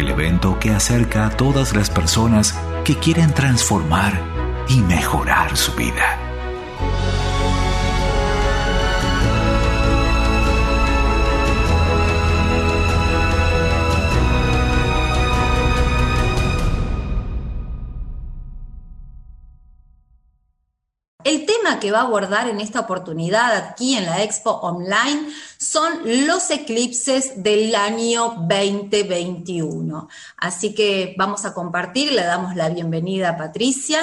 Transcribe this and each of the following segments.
el evento que acerca a todas las personas que quieren transformar y mejorar su vida. El tema que va a abordar en esta oportunidad aquí en la Expo Online son los eclipses del año 2021. Así que vamos a compartir, le damos la bienvenida a Patricia.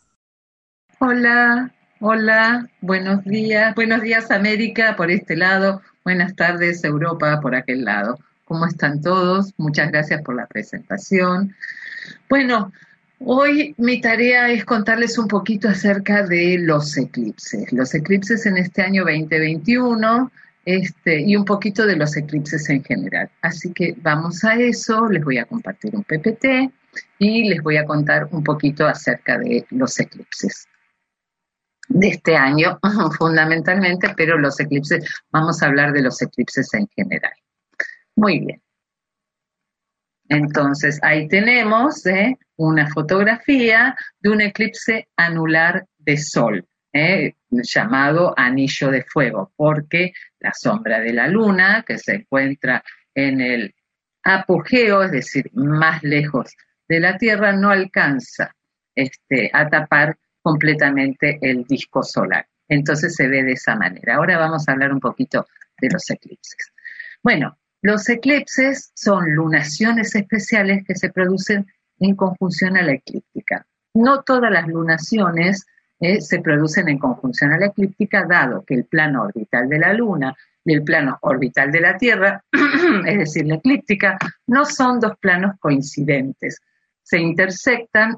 Hola, buenos días América por este lado, buenas tardes Europa por aquel lado. ¿Cómo están todos? Muchas gracias por la presentación. Bueno, hoy mi tarea es contarles un poquito acerca de los eclipses en este año 2021 y un poquito de los eclipses en general. Así que vamos a eso, les voy a compartir un PPT y les voy a contar un poquito acerca de los eclipses de este año fundamentalmente, pero los eclipses, vamos a hablar de los eclipses en general. Muy bien. Entonces, ahí tenemos una fotografía de un eclipse anular de Sol, llamado anillo de fuego, porque la sombra de la Luna, que se encuentra en el apogeo, es decir, más lejos de la Tierra, no alcanza a tapar completamente el disco solar. Entonces se ve de esa manera. Ahora vamos a hablar un poquito de los eclipses. Bueno, los eclipses son lunaciones especiales que se producen en conjunción a la eclíptica. No todas las lunaciones se producen en conjunción a la eclíptica, dado que el plano orbital de la Luna y el plano orbital de la Tierra, es decir, la eclíptica, no son dos planos coincidentes. Se intersectan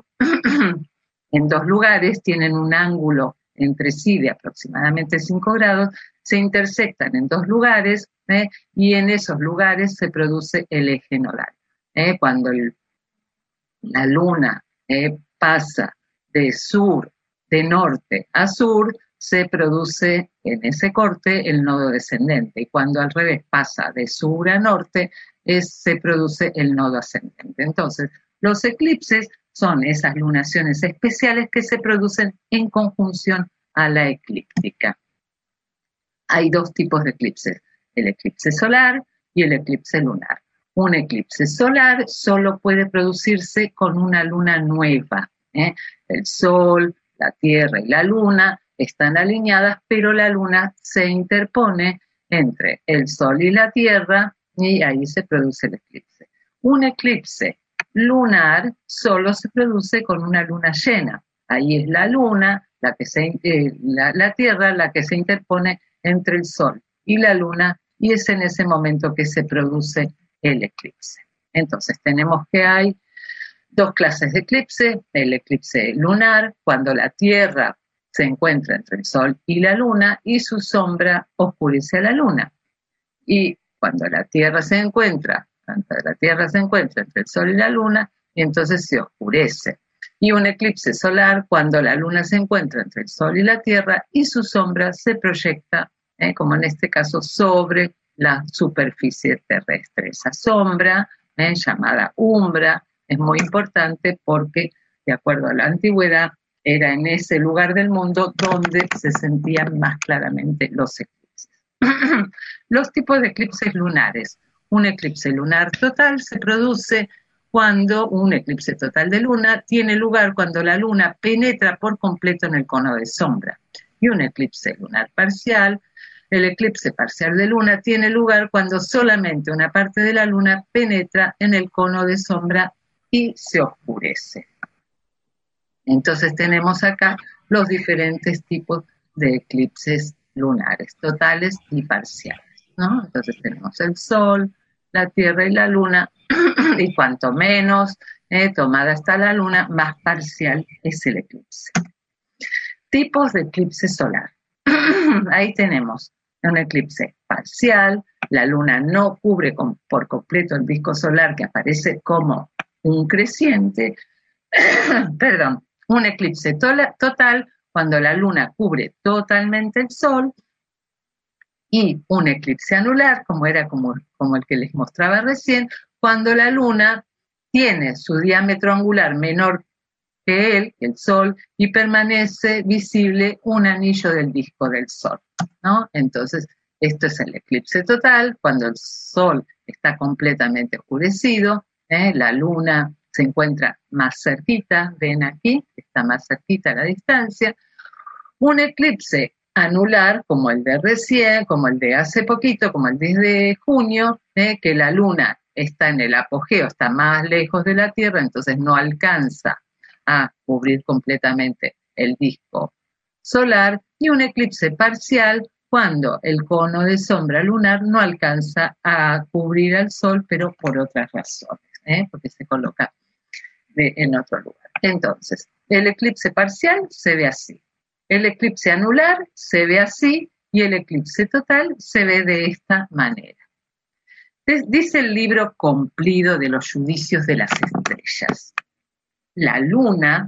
en dos lugares, tienen un ángulo entre sí de aproximadamente 5 grados, se intersectan en dos lugares y en esos lugares se produce el eje nodal. Cuando la Luna pasa de norte a sur, se produce en ese corte el nodo descendente, y cuando al revés pasa de sur a norte, se produce el nodo ascendente. Entonces, los eclipses son esas lunaciones especiales que se producen en conjunción a la eclíptica. Hay dos tipos de eclipses, el eclipse solar y el eclipse lunar. Un eclipse solar solo puede producirse con una luna nueva. El Sol, la Tierra y la Luna están alineadas, pero la Luna se interpone entre el Sol y la Tierra y ahí se produce el eclipse. Un eclipse lunar solo se produce con una luna llena. Ahí es la Luna, la Tierra, la que se interpone entre el Sol y la Luna, y es en ese momento que se produce el eclipse. Entonces tenemos que hay dos clases de eclipse: el eclipse lunar, cuando la Tierra se encuentra entre el Sol y la Luna y su sombra oscurece a la Luna. Y cuando la Tierra se encuentra entre el Sol y la Luna, y entonces se oscurece. Y un eclipse solar, cuando la Luna se encuentra entre el Sol y la Tierra y su sombra se proyecta, como en este caso, sobre la superficie terrestre. Esa sombra, llamada umbra, es muy importante porque, de acuerdo a la antigüedad, era en ese lugar del mundo donde se sentían más claramente los eclipses. Los tipos de eclipses lunares. Un eclipse lunar total se produce cuando un eclipse total de luna tiene lugar cuando la luna penetra por completo en el cono de sombra. Y un eclipse lunar parcial, el eclipse parcial de luna, tiene lugar cuando solamente una parte de la luna penetra en el cono de sombra y se oscurece. Entonces tenemos acá los diferentes tipos de eclipses lunares, totales y parciales, ¿no? Entonces tenemos el Sol, la Tierra y la Luna, y cuanto menos tomada está la Luna, más parcial es el eclipse. Tipos de eclipse solar. Ahí tenemos un eclipse parcial, la Luna no cubre por completo el disco solar, que aparece como un creciente. Perdón, un eclipse total, cuando la Luna cubre totalmente el Sol, y un eclipse anular, como el que les mostraba recién, cuando la Luna tiene su diámetro angular menor que él, el Sol, y permanece visible un anillo del disco del Sol, ¿no? Entonces, esto es el eclipse total, cuando el Sol está completamente oscurecido, la Luna se encuentra más cerquita, ven aquí, está más cerquita a la distancia. Un eclipse anular, como el de recién, como el de hace poquito, como el de junio, que la Luna está en el apogeo, está más lejos de la Tierra, entonces no alcanza a cubrir completamente el disco solar, y un eclipse parcial cuando el cono de sombra lunar no alcanza a cubrir al Sol, pero por otras razones, porque se coloca en otro lugar. Entonces, el eclipse parcial se ve así, el eclipse anular se ve así y el eclipse total se ve de esta manera. Dice el libro Cumplido de los Judicios de las Estrellas: la luna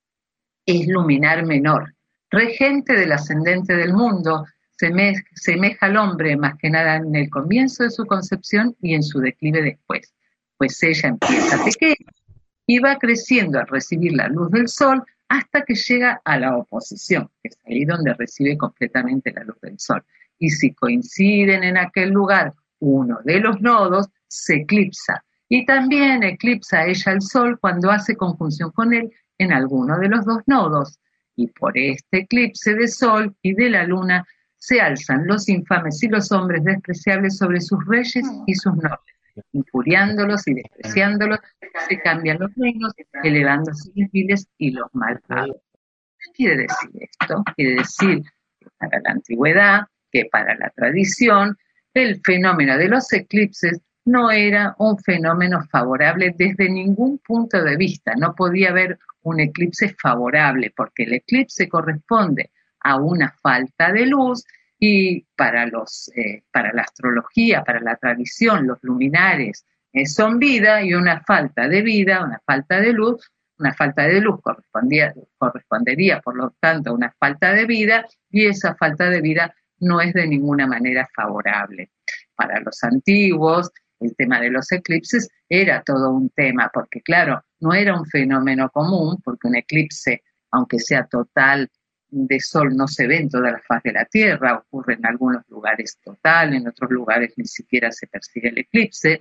es luminar menor, regente del ascendente del mundo, semeja al hombre más que nada en el comienzo de su concepción y en su declive después, pues ella empieza pequeña y va creciendo al recibir la luz del sol hasta que llega a la oposición, que es ahí donde recibe completamente la luz del sol. Y si coinciden en aquel lugar uno de los nodos, se eclipsa. Y también eclipsa ella al sol cuando hace conjunción con él en alguno de los dos nodos. Y por este eclipse de sol y de la luna se alzan los infames y los hombres despreciables sobre sus reyes y sus nobles, injuriándolos y despreciándolos, se cambian los reinos, elevándose los viles y los malvados. ¿Qué quiere decir esto? Quiere decir que para la antigüedad, que para la tradición, el fenómeno de los eclipses no era un fenómeno favorable desde ningún punto de vista. No podía haber un eclipse favorable, porque el eclipse corresponde a una falta de luz, y para la astrología, para la tradición, los luminares son vida, y una falta de vida, una falta de luz correspondería por lo tanto a una falta de vida, y esa falta de vida no es de ninguna manera favorable. Para los antiguos, el tema de los eclipses era todo un tema, porque claro, no era un fenómeno común, porque un eclipse, aunque sea total de sol, no se ve en toda la faz de la Tierra, ocurre en algunos lugares total, en otros lugares ni siquiera se percibe el eclipse.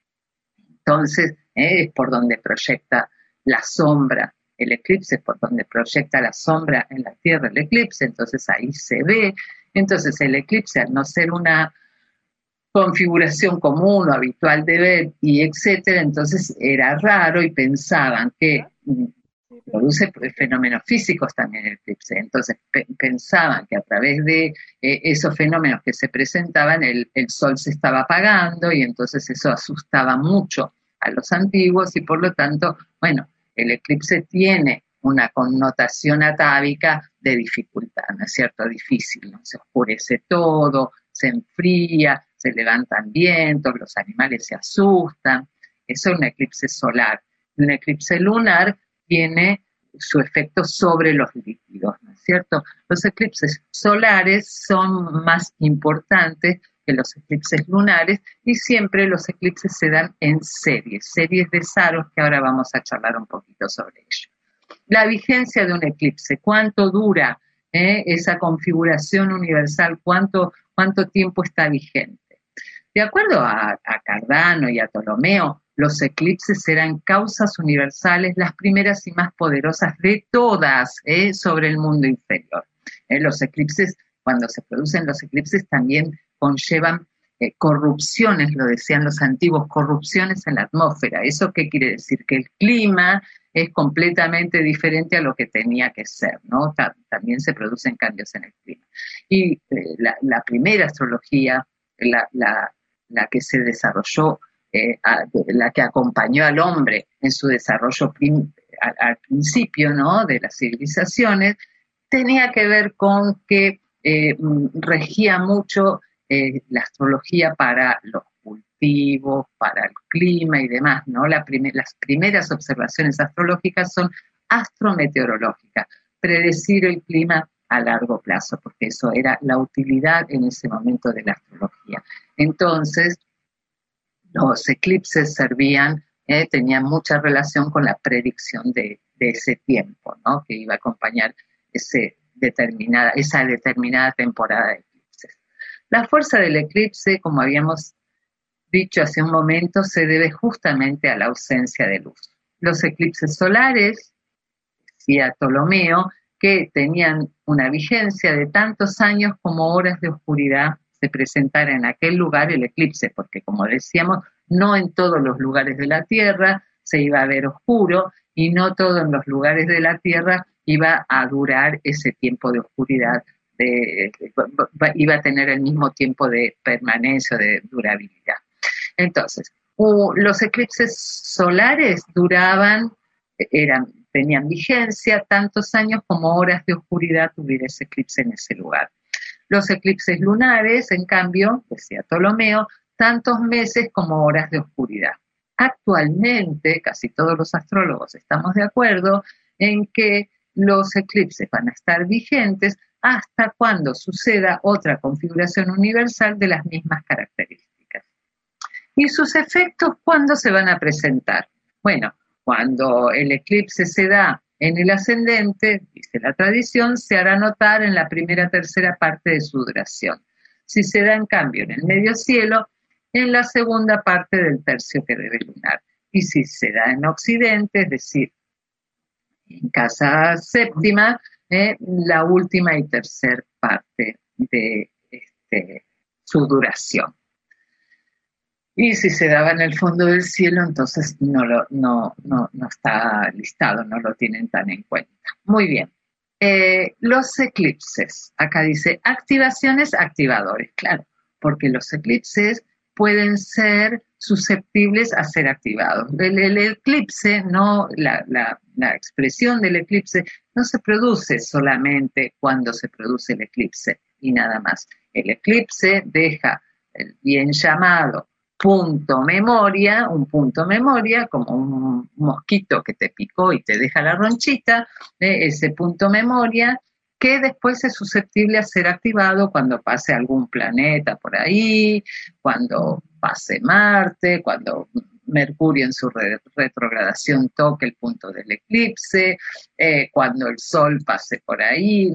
Entonces, es por donde proyecta la sombra el eclipse, es por donde proyecta la sombra en la Tierra el eclipse, entonces ahí se ve. Entonces el eclipse, al no ser una configuración común o habitual de ver y etcétera, entonces era raro y pensaban que produce fenómenos físicos también el eclipse, entonces pensaban que a través de esos fenómenos que se presentaban el sol se estaba apagando, y entonces eso asustaba mucho a los antiguos, y por lo tanto, bueno, el eclipse tiene una connotación atávica de dificultad, ¿no es cierto? Difícil, ¿no? Se oscurece todo, se enfría, se levantan vientos, los animales se asustan. Eso es un eclipse solar. Un eclipse lunar tiene su efecto sobre los líquidos, ¿no es cierto? Los eclipses solares son más importantes que los eclipses lunares, y siempre los eclipses se dan en series de Saros, que ahora vamos a charlar un poquito sobre ello. La vigencia de un eclipse, ¿cuánto dura esa configuración universal? ¿Cuánto tiempo está vigente? De acuerdo a Cardano y a Ptolomeo, los eclipses eran causas universales, las primeras y más poderosas de todas sobre el mundo inferior. Los eclipses, cuando se producen los eclipses, también conllevan corrupciones, lo decían los antiguos, corrupciones en la atmósfera. ¿Eso qué quiere decir? Que el clima es completamente diferente a lo que tenía que ser, ¿no? También se producen cambios en el clima. Y la primera astrología, la que se desarrolló, la que acompañó al hombre en su desarrollo al principio, ¿no?, de las civilizaciones, tenía que ver con que regía mucho la astrología para los cultivos, para el clima y demás, ¿no? Las primeras observaciones astrológicas son astrometeorológicas, predecir el clima a largo plazo, porque eso era la utilidad en ese momento de la astrología. Entonces, los eclipses servían tenía mucha relación con la predicción de ese tiempo, ¿no? Que iba a acompañar esa determinada temporada de eclipses. La fuerza del eclipse, como habíamos dicho hace un momento, se debe justamente a la ausencia de luz. Los eclipses solares, decía Ptolomeo, que tenían una vigencia de tantos años como horas de oscuridad se presentara en aquel lugar el eclipse, porque como decíamos, no en todos los lugares de la Tierra se iba a ver oscuro y no todos en los lugares de la Tierra iba a durar ese tiempo de oscuridad, iba a tener el mismo tiempo de permanencia, de durabilidad. Entonces, los eclipses solares tenían vigencia tantos años como horas de oscuridad tuviera ese eclipse en ese lugar. Los eclipses lunares, en cambio, decía Ptolomeo, tantos meses como horas de oscuridad. Actualmente, casi todos los astrólogos estamos de acuerdo en que los eclipses van a estar vigentes hasta cuando suceda otra configuración universal de las mismas características. ¿Y sus efectos cuándo se van a presentar? Bueno, cuando el eclipse se da en el ascendente, dice la tradición, se hará notar en la primera tercera parte de su duración. Si se da en cambio en el medio cielo, en la segunda parte del tercio que debe lunar. Y si se da en occidente, es decir, en casa séptima, la última y tercera parte de su duración. Y si se daba en el fondo del cielo, entonces no está listado, no lo tienen tan en cuenta. Muy bien. Los eclipses, acá dice activaciones, activadores, claro, porque los eclipses pueden ser susceptibles a ser activados. El eclipse, la expresión del eclipse no se produce solamente cuando se produce el eclipse y nada más. El eclipse deja el bien llamado punto memoria, un punto memoria, como un mosquito que te picó y te deja la ronchita, ese punto memoria, que después es susceptible a ser activado cuando pase algún planeta por ahí, cuando pase Marte, cuando Mercurio en su retrogradación toque el punto del eclipse, cuando el Sol pase por ahí,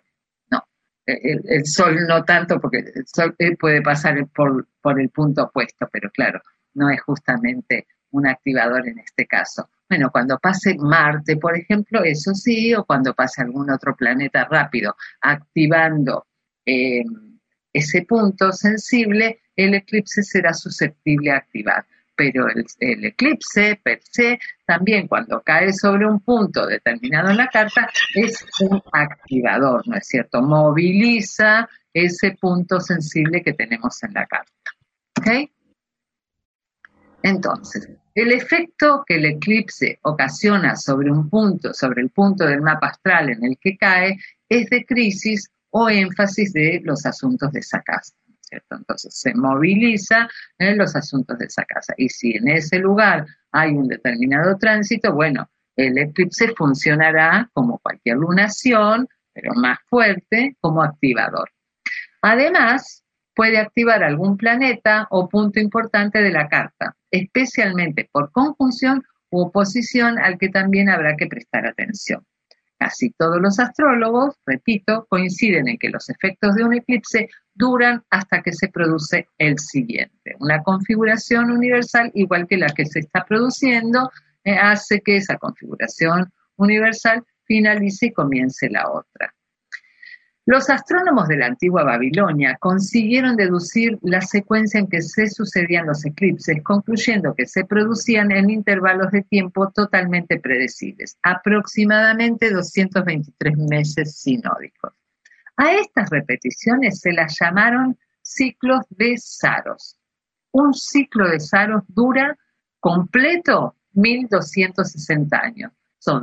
el Sol no tanto, porque el Sol puede pasar por el punto opuesto, pero claro, no es justamente un activador en este caso. Bueno, cuando pase Marte, por ejemplo, eso sí, o cuando pase algún otro planeta rápido, activando ese punto sensible, el eclipse será susceptible a activar. Pero el eclipse per se, también cuando cae sobre un punto determinado en la carta, es un activador, ¿no es cierto? Moviliza ese punto sensible que tenemos en la carta. ¿Ok? Entonces, el efecto que el eclipse ocasiona sobre el punto del mapa astral en el que cae, es de crisis o énfasis de los asuntos de esa casa. ¿Cierto? Entonces se moviliza en los asuntos de esa casa. Y si en ese lugar hay un determinado tránsito, bueno, el eclipse funcionará como cualquier lunación, pero más fuerte, como activador. Además, puede activar algún planeta o punto importante de la carta, especialmente por conjunción u oposición al que también habrá que prestar atención. Casi todos los astrólogos, repito, coinciden en que los efectos de un eclipse duran hasta que se produce el siguiente. Una configuración universal, igual que la que se está produciendo, hace que esa configuración universal finalice y comience la otra. Los astrónomos de la antigua Babilonia consiguieron deducir la secuencia en que se sucedían los eclipses, concluyendo que se producían en intervalos de tiempo totalmente predecibles, aproximadamente 223 meses sinódicos. A estas repeticiones se las llamaron ciclos de Saros. Un ciclo de Saros dura completo 1.260 años. Son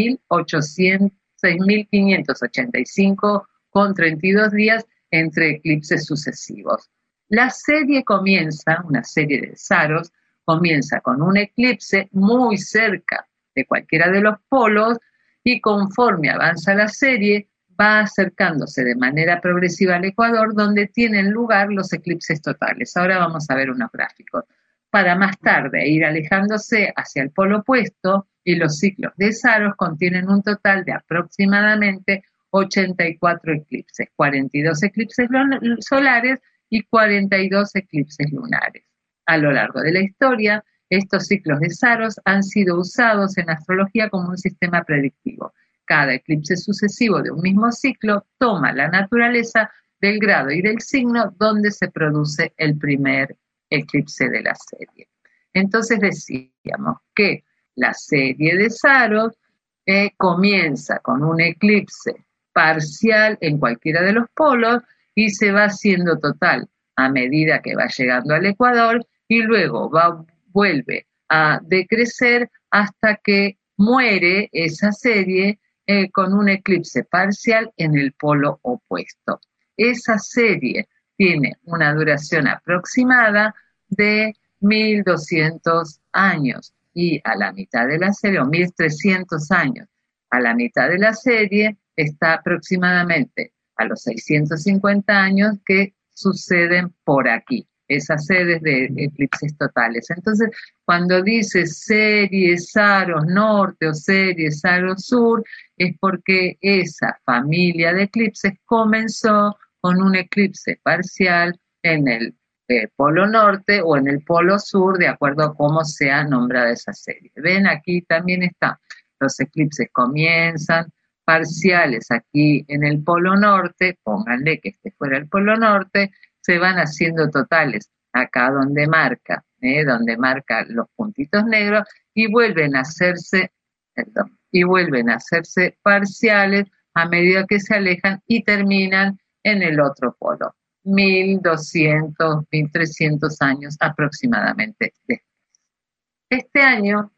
6.585 con 32 días entre eclipses sucesivos. La serie comienza, una serie de Saros, comienza con un eclipse muy cerca de cualquiera de los polos y conforme avanza la serie va acercándose de manera progresiva al ecuador donde tienen lugar los eclipses totales. Ahora vamos a ver unos gráficos. para más tarde ir alejándose hacia el polo opuesto, y los ciclos de Saros contienen un total de aproximadamente 84 eclipses, 42 eclipses solares y 42 eclipses lunares. A lo largo de la historia, estos ciclos de Saros han sido usados en astrología como un sistema predictivo. Cada eclipse sucesivo de un mismo ciclo toma la naturaleza del grado y del signo donde se produce el primer eclipse de la serie. Entonces decíamos que la serie de Saros comienza con un eclipse parcial en cualquiera de los polos y se va haciendo total a medida que va llegando al ecuador, y luego vuelve a decrecer hasta que muere esa serie con un eclipse parcial en el polo opuesto. Esa serie tiene una duración aproximada de 1200 años, y a la mitad de la serie, o 1300 años, a la mitad de la serie está aproximadamente a los 650 años que suceden por aquí, esas series de eclipses totales. Entonces, cuando dice serie Saros Norte o serie Saros Sur, es porque esa familia de eclipses comenzó con un eclipse parcial en el polo norte o en el polo sur, de acuerdo a cómo sea nombrada esa serie. Ven, aquí también está, los eclipses comienzan parciales aquí en el polo norte, pónganle que este fuera el polo norte, se van haciendo totales acá donde marca los puntitos negros, y vuelven a hacerse parciales a medida que se alejan y terminan en el otro polo, 1200, 1300 años aproximadamente después. Este año,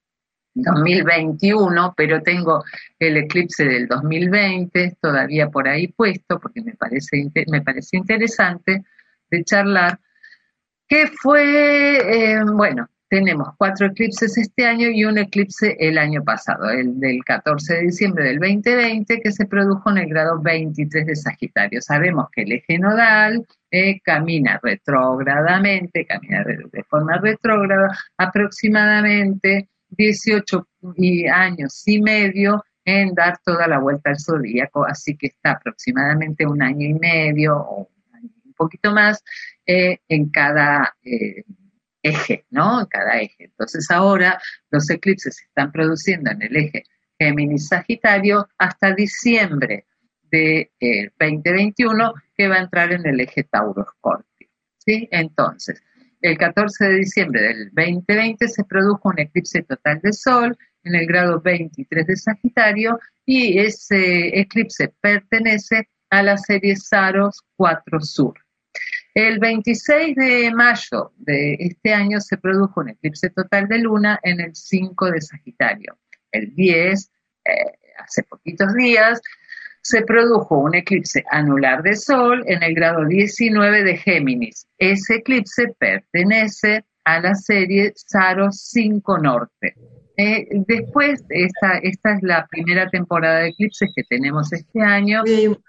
2021, pero tengo el eclipse del 2020 todavía por ahí puesto, porque me parece interesante de charlar, que fue, tenemos 4 eclipses este año y un eclipse el año pasado, el del 14 de diciembre del 2020, que se produjo en el grado 23 de Sagitario. Sabemos que el eje nodal camina retrógradamente, camina de forma retrógrada, aproximadamente 18 años y medio en dar toda la vuelta al zodíaco, así que está aproximadamente un año y medio o un poquito más en cada eje, ¿no? En cada eje. Entonces ahora los eclipses se están produciendo en el eje Géminis-Sagitario hasta diciembre de 2021, que va a entrar en el eje Tauro-Escorpio, ¿sí? Entonces, el 14 de diciembre del 2020 se produjo un eclipse total de Sol en el grado 23 de Sagitario, y ese eclipse pertenece a la serie Saros 4 Sur. El 26 de mayo de este año se produjo un eclipse total de Luna en el 5 de Sagitario. El 10, hace poquitos días, se produjo un eclipse anular de Sol en el grado 19 de Géminis. Ese eclipse pertenece a la serie Saros 5 Norte. Después, esta es la primera temporada de eclipses que tenemos este año.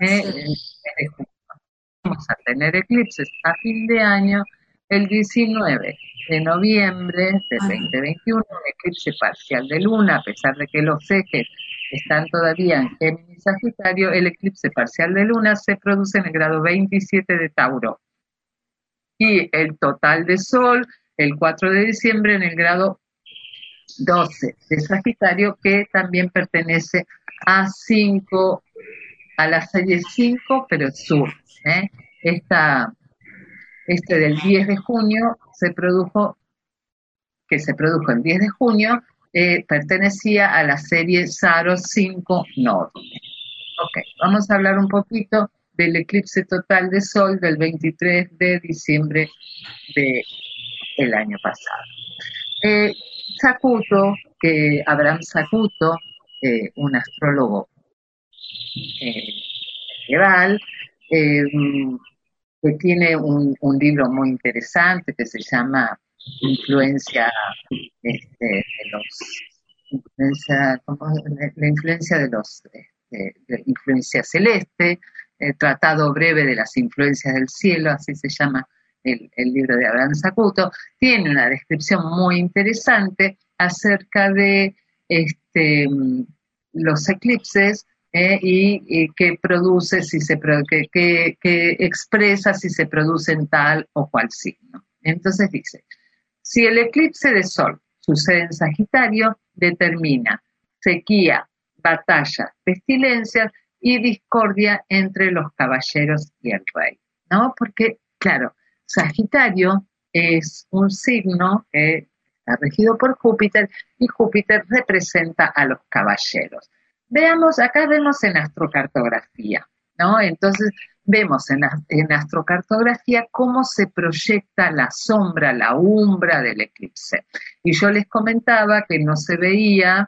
Vamos a tener eclipses a fin de año, el 19 de noviembre del 2021, un eclipse parcial de Luna, a pesar de que los ejes están todavía en Géminis y Sagitario. El eclipse parcial de Luna se produce en el grado 27 de Tauro. Y el total de Sol, el 4 de diciembre, en el grado 12 de Sagitario, que también pertenece a la serie 5, pero sur. Este del 10 de junio que se produjo el 10 de junio, pertenecía a la serie Saros 5 Norte. Ok, vamos a hablar un poquito del eclipse total de Sol del 23 de diciembre del año pasado. Abraham Zacuto, un astrólogo medieval, que tiene un libro muy interesante que se llama Influencia celeste, Tratado breve de las influencias del cielo, así se llama el libro de Abraham Zacuto, tiene una descripción muy interesante acerca de los eclipses y qué produce, que expresa si se produce en tal o cual signo. Entonces dice, si el eclipse de Sol sucede en Sagitario, determina sequía, batalla, pestilencias y discordia entre los caballeros y el rey, ¿no? Porque, claro, Sagitario es un signo que está regido por Júpiter y Júpiter representa a los caballeros. Acá vemos en astrocartografía, ¿no? Entonces vemos en astrocartografía cómo se proyecta la sombra, la umbra del eclipse. Y yo les comentaba que no se veía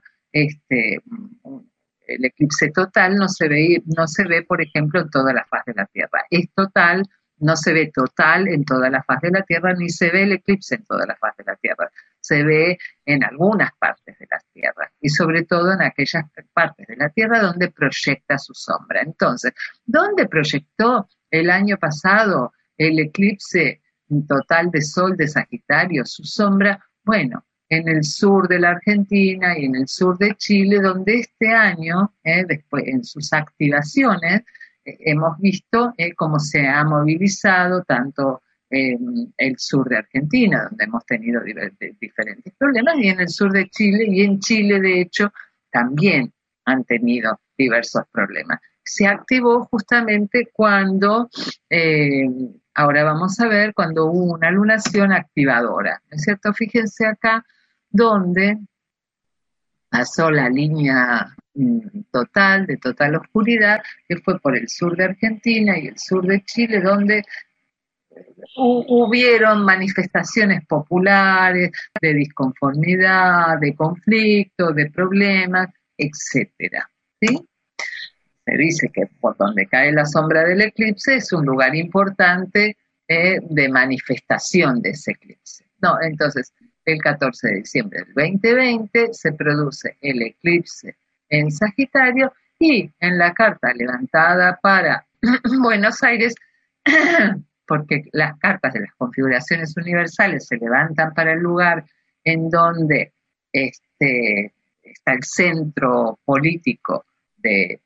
el eclipse total, no se ve, por ejemplo, en toda la faz de la Tierra. Es total, no se ve total en toda la faz de la Tierra, ni se ve el eclipse en toda la faz de la Tierra. Se ve en algunas partes de la Tierra y sobre todo en aquellas partes de la Tierra donde proyecta su sombra. Entonces, ¿dónde proyectó el año pasado el eclipse total de Sol de Sagitario su sombra? Bueno, en el sur de la Argentina y en el sur de Chile, donde este año, después en sus activaciones, hemos visto cómo se ha movilizado tanto el sur de Argentina, donde hemos tenido diferentes problemas, y en el sur de Chile, y en Chile, de hecho, también han tenido diversos problemas. Se activó justamente cuando, ahora vamos a ver, cuando hubo una lunación activadora, ¿no es cierto? Fíjense acá donde pasó la línea de total oscuridad, que fue por el sur de Argentina y el sur de Chile, donde hubieron manifestaciones populares de disconformidad, de conflicto, de problemas, etcétera, ¿sí? Se dice que por donde cae la sombra del eclipse es un lugar importante de manifestación de ese eclipse. No, entonces, el 14 de diciembre del 2020 se produce el eclipse en Sagitario y en la carta levantada para Buenos Aires, porque las cartas de las configuraciones universales se levantan para el lugar en donde está el centro político de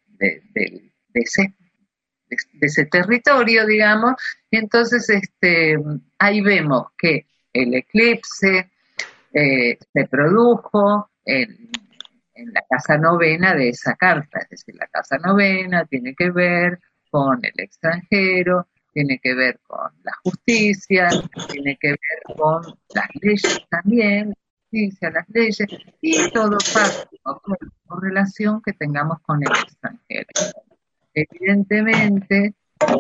ese territorio, digamos, y entonces ahí vemos que el eclipse se produjo en la casa novena de esa carta, es decir, la casa novena tiene que ver con el extranjero, tiene que ver con la justicia, tiene que ver con las leyes también, la justicia, las leyes, y todo pasa con relación que tengamos con el extranjero. Evidentemente,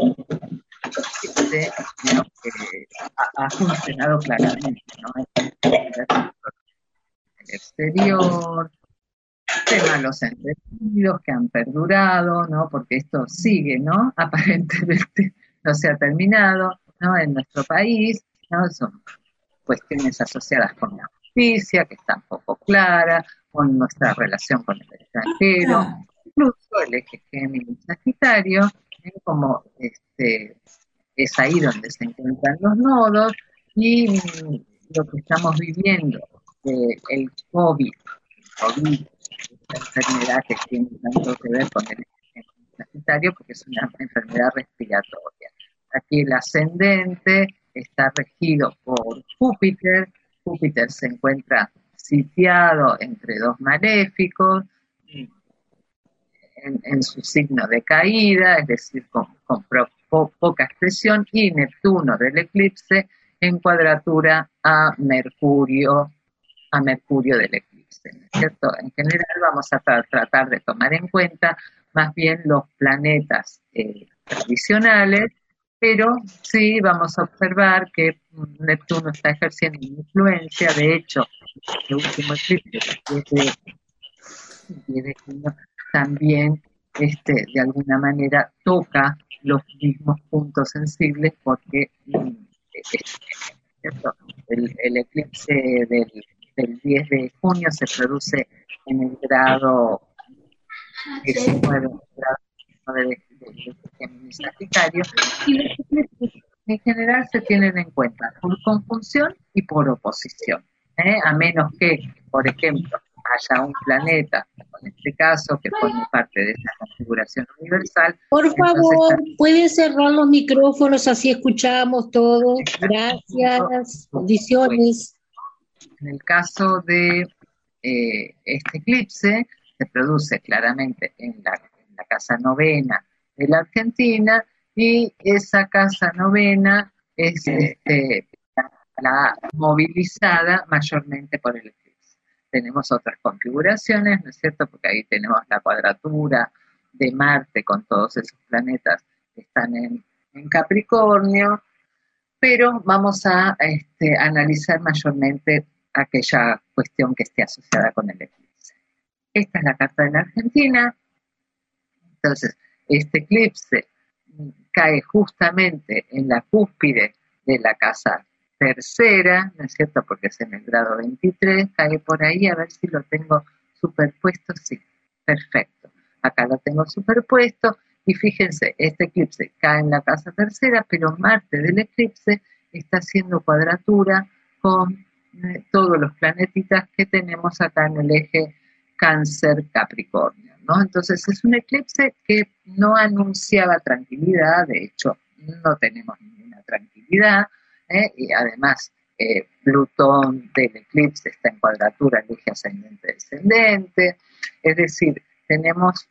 ha funcionado claramente, ¿no? El exterior, de malos entendidos que han perdurado, ¿no? Porque esto sigue, ¿no? Aparentemente no se ha terminado, ¿no? En nuestro país, ¿no? Son cuestiones asociadas con la justicia, que está un poco clara, con nuestra relación con el extranjero, incluso el eje Géminis-Sagitario, como es ahí donde se encuentran los nodos, y lo que estamos viviendo, el COVID, esta enfermedad que tiene tanto que ver con el Sagitario, porque es una enfermedad respiratoria. Aquí el ascendente está regido por Júpiter. Júpiter se encuentra sitiado entre dos maléficos, en su signo de caída, es decir, con poca expresión, y Neptuno del eclipse en cuadratura a Mercurio del eclipse, ¿no es cierto? En general vamos a tratar de tomar en cuenta más bien los planetas tradicionales, pero sí vamos a observar que Neptuno está ejerciendo una influencia. De hecho, el último eclipse de junio también de alguna manera toca los mismos puntos sensibles, porque el eclipse del 10 de junio se produce en el grado 19 de Sagitario, y los eclipses en general se tienen en cuenta por conjunción y por oposición, a menos que, por ejemplo, haya un planeta, en este caso, que forme parte de esa configuración universal. Por favor, pueden cerrar los micrófonos, así escuchamos todos. Gracias. Bendiciones. En el caso de este eclipse, se produce claramente en la casa novena de la Argentina, y esa casa novena es la movilizada mayormente por el eclipse. Tenemos otras configuraciones, ¿no es cierto? Porque ahí tenemos la cuadratura de Marte con todos esos planetas que están en Capricornio, pero vamos a analizar mayormente aquella cuestión que esté asociada con el eclipse. Esta es la carta de la Argentina. Entonces, este eclipse cae justamente en la cúspide de la casa tercera, ¿no es cierto? Porque es en el grado 23, cae por ahí, a ver si lo tengo superpuesto. Sí, perfecto. Acá lo tengo superpuesto, y fíjense, este eclipse cae en la casa tercera, pero Marte del eclipse está haciendo cuadratura con todos los planetitas que tenemos acá en el eje Cáncer-Capricornio, ¿no? Entonces es un eclipse que no anunciaba tranquilidad, de hecho no tenemos ninguna tranquilidad, y además Plutón del eclipse está en cuadratura al eje ascendente-descendente, es decir, tenemos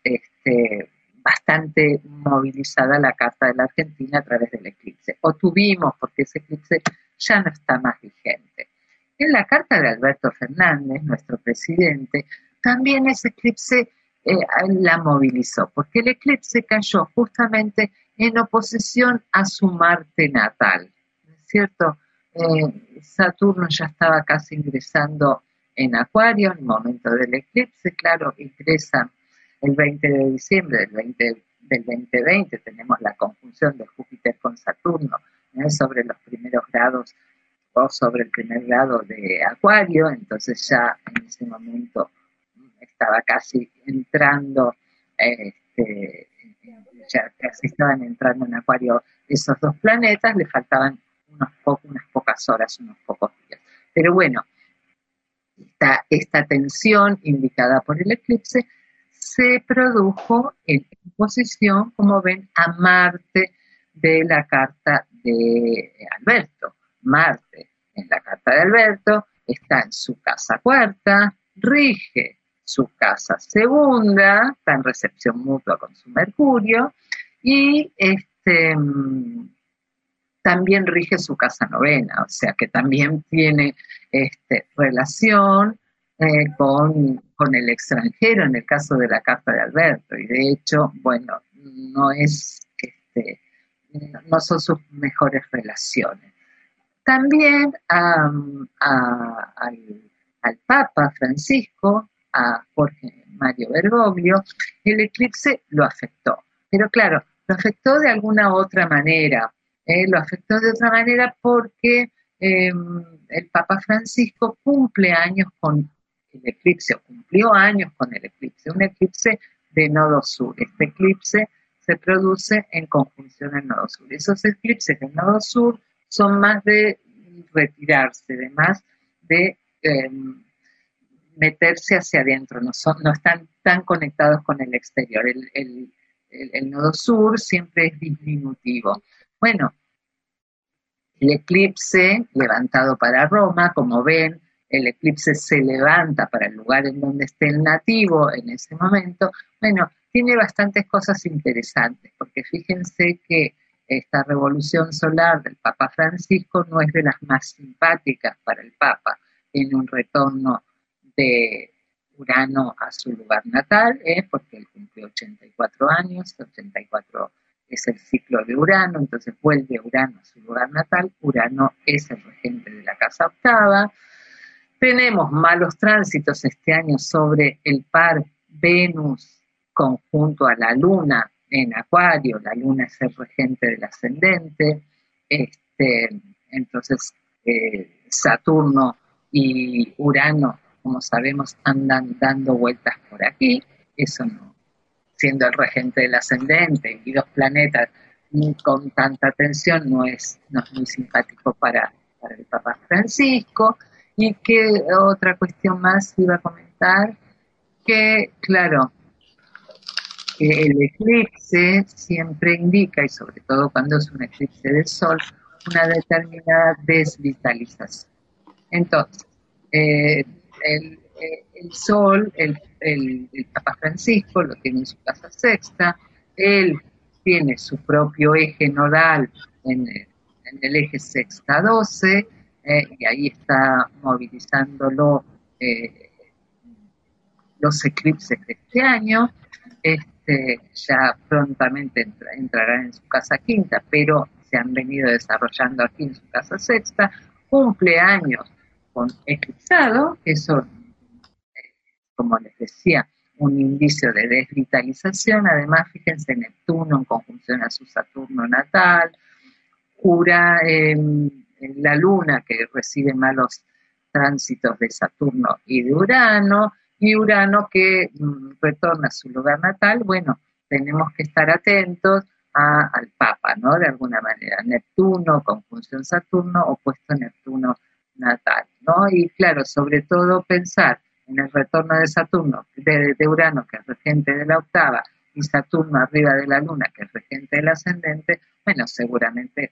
bastante movilizada la carta de la Argentina a través del eclipse, o tuvimos, porque ese eclipse ya no está más vigente. En la carta de Alberto Fernández, nuestro presidente, también ese eclipse la movilizó, porque el eclipse cayó justamente en oposición a su Marte natal, ¿no es cierto? Saturno ya estaba casi ingresando en Acuario en el momento del eclipse, claro, ingresa el 20 de diciembre del 2020, tenemos la conjunción de Júpiter con Saturno sobre los primeros grados o sobre el primer grado de Acuario, entonces ya en ese momento estaba casi entrando, ya casi estaban entrando en Acuario esos dos planetas, le faltaban unas pocas horas, unos pocos días. Pero bueno, esta tensión indicada por el eclipse se produjo en oposición, como ven, a Marte de la carta de Alberto. Marte en la carta de Alberto está en su casa cuarta, rige su casa segunda, está en recepción mutua con su Mercurio, y también rige su casa novena, o sea que también tiene relación con el extranjero en el caso de la carta de Alberto, y de hecho, bueno, no son sus mejores relaciones. También al Papa Francisco, a Jorge Mario Bergoglio, el eclipse lo afectó, pero claro, lo afectó de alguna otra manera, lo afectó de otra manera porque el Papa Francisco cumple años con el eclipse, o cumplió años con el eclipse, un eclipse de nodo sur. Este eclipse se produce en conjunción al nodo sur. Esos eclipses del nodo sur son más de retirarse, de más de meterse hacia adentro, no están tan conectados con el exterior. El nodo sur siempre es disminutivo. Bueno, el eclipse levantado para Roma, como ven, el eclipse se levanta para el lugar en donde esté el nativo en ese momento. Bueno, tiene bastantes cosas interesantes, porque fíjense que esta revolución solar del Papa Francisco no es de las más simpáticas para el Papa. Tiene un retorno de Urano a su lugar natal, porque él cumplió 84 años, 84 es el ciclo de Urano, entonces vuelve Urano a su lugar natal. Urano es el regente de la casa octava. Tenemos malos tránsitos este año sobre el par Venus conjunto a la Luna en Acuario. La Luna es el regente del ascendente. Entonces Saturno y Urano, como sabemos, andan dando vueltas por aquí. Eso no, siendo el regente del ascendente y dos planetas con tanta atención no es muy simpático para el Papa Francisco. Y que otra cuestión más iba a comentar, que claro, el eclipse siempre indica, y sobre todo cuando es un eclipse de sol, una determinada desvitalización. Entonces, el sol, el Papa Francisco lo tiene en su casa sexta, él tiene su propio eje nodal en el eje sexta 12, y ahí está movilizándolo los eclipses de este año. Ya prontamente entrará en su casa quinta, pero se han venido desarrollando aquí en su casa sexta. Cumpleaños con eclipsado, eso, como les decía, un indicio de desvitalización. Además, fíjense, Neptuno en conjunción a su Saturno natal, la Luna que recibe malos tránsitos de Saturno y de Urano, y Urano que retorna a su lugar natal. Bueno, tenemos que estar atentos al Papa, ¿no? De alguna manera, Neptuno, conjunción Saturno, opuesto Neptuno natal, ¿no? Y claro, sobre todo pensar en el retorno de Saturno, de Urano, que es regente de la octava, y Saturno arriba de la Luna, que es regente del ascendente. Bueno, seguramente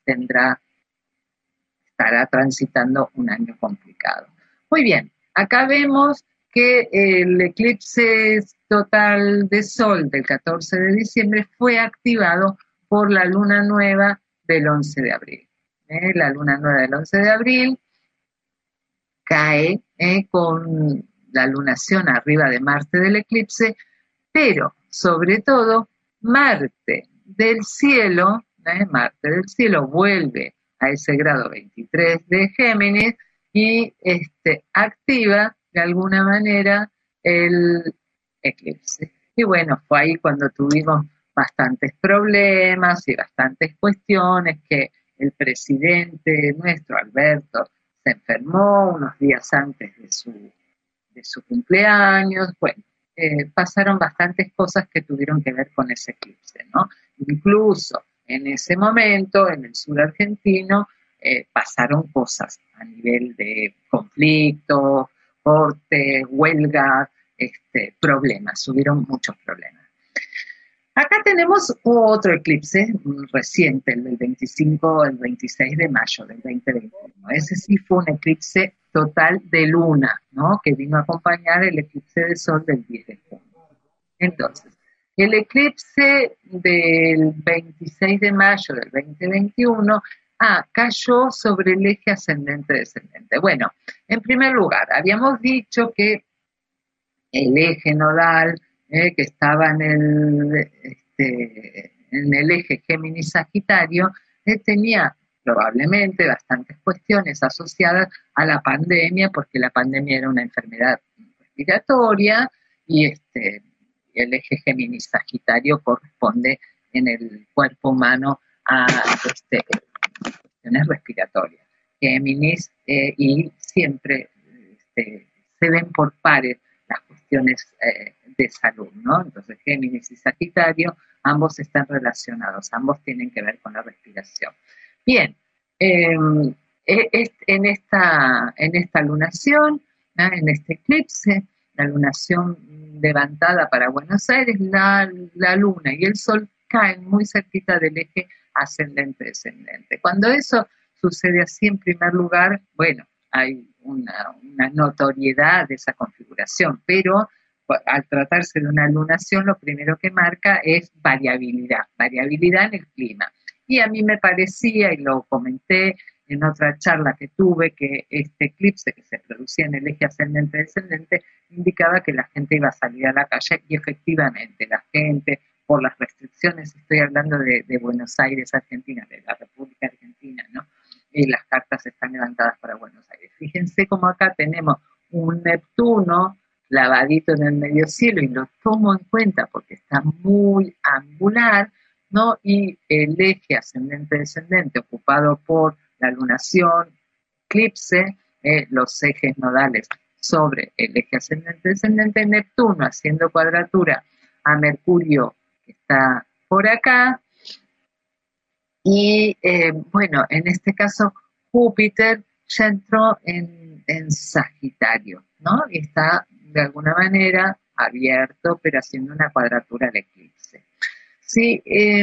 estará transitando un año complicado. Muy bien, acá vemos que el eclipse total de Sol del 14 de diciembre fue activado por la luna nueva del 11 de abril. La luna nueva del 11 de abril cae con la lunación arriba de Marte del eclipse, pero sobre todo Marte del cielo vuelve a ese grado 23 de Géminis y activa de alguna manera el eclipse. Y bueno, fue ahí cuando tuvimos bastantes problemas y bastantes cuestiones, que el presidente nuestro, Alberto, se enfermó unos días antes de su cumpleaños. Bueno, pasaron bastantes cosas que tuvieron que ver con ese eclipse, ¿no? Incluso en ese momento, en el sur argentino, pasaron cosas a nivel de conflictos, cortes, huelgas, problemas, hubieron muchos problemas. Acá tenemos otro eclipse reciente, el del 26 de mayo del 2021. Ese sí fue un eclipse total de luna, ¿no? Que vino a acompañar el eclipse de sol del 10 de junio. Entonces, el eclipse del 26 de mayo del 2021 cayó sobre el eje ascendente-descendente. Bueno, en primer lugar, habíamos dicho que el eje nodal, que estaba en el eje Géminis-Sagitario, tenía probablemente bastantes cuestiones asociadas a la pandemia, porque la pandemia era una enfermedad respiratoria y el eje Géminis-Sagitario corresponde en el cuerpo humano a cuestiones respiratorias. Géminis y siempre se ven por pares las cuestiones de salud, ¿no? Entonces Géminis y Sagitario, ambos están relacionados, ambos tienen que ver con la respiración. Bien, en esta lunación, ¿no? En este eclipse, la lunación levantada para Buenos Aires, la luna y el sol caen muy cerquita del eje ascendente-descendente. Cuando eso sucede así, en primer lugar, bueno, hay una notoriedad de esa configuración, pero al tratarse de una lunación, lo primero que marca es variabilidad en el clima. Y a mí me parecía, y lo comenté en otra charla que tuve, que este eclipse que se producía en el eje ascendente-descendente indicaba que la gente iba a salir a la calle, y efectivamente la gente, por las restricciones, estoy hablando de Buenos Aires, Argentina, de la República Argentina, ¿no? Y las cartas están levantadas para Buenos Aires. Fíjense cómo acá tenemos un Neptuno clavadito en el medio cielo, y lo tomo en cuenta porque está muy angular, ¿no? Y el eje ascendente-descendente ocupado por la lunación, eclipse, los ejes nodales sobre el eje ascendente-descendente, Neptuno haciendo cuadratura a Mercurio, que está por acá, Y bueno, en este caso Júpiter ya entró en Sagitario, ¿no? Y está de alguna manera abierto, pero haciendo una cuadratura al eclipse. Sí,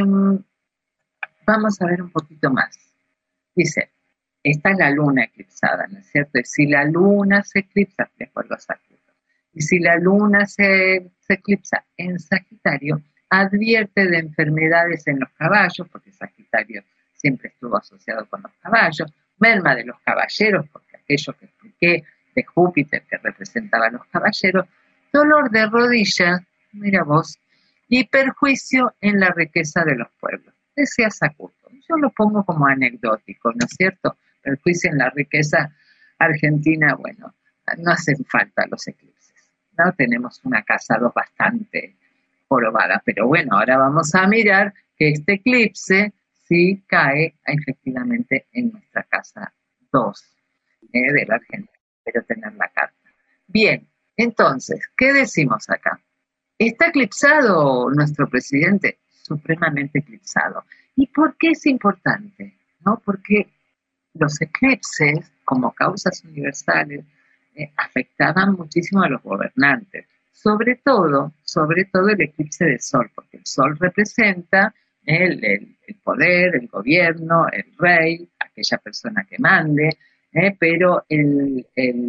vamos a ver un poquito más. Dice, esta es la luna eclipsada, ¿no es cierto? Y si la luna se eclipsa, de acuerdo a Saturno, y si la luna se eclipsa en Sagitario, advierte de enfermedades en los caballos, porque Sagitario siempre estuvo asociado con los caballos, merma de los caballeros, porque aquello que expliqué de Júpiter que representaba a los caballeros, dolor de rodilla, mira vos, y perjuicio en la riqueza de los pueblos. Decía Saturno. Yo lo pongo como anecdótico, ¿no es cierto? Perjuicio en la riqueza argentina, bueno, no hacen falta los eclipses, ¿no? Tenemos una casa 2 bastante jorobada, pero bueno, ahora vamos a mirar que este eclipse sí cae efectivamente en nuestra casa 2 de la Argentina, pero tener la carta. Bien, entonces, ¿qué decimos acá? ¿Está eclipsado nuestro presidente? Supremamente eclipsado. ¿Y por qué es importante? ¿No? Porque los eclipses, como causas universales, afectaban muchísimo a los gobernantes. Sobre todo el eclipse de Sol, porque el Sol representa el poder, el gobierno, el rey, aquella persona que mande, pero el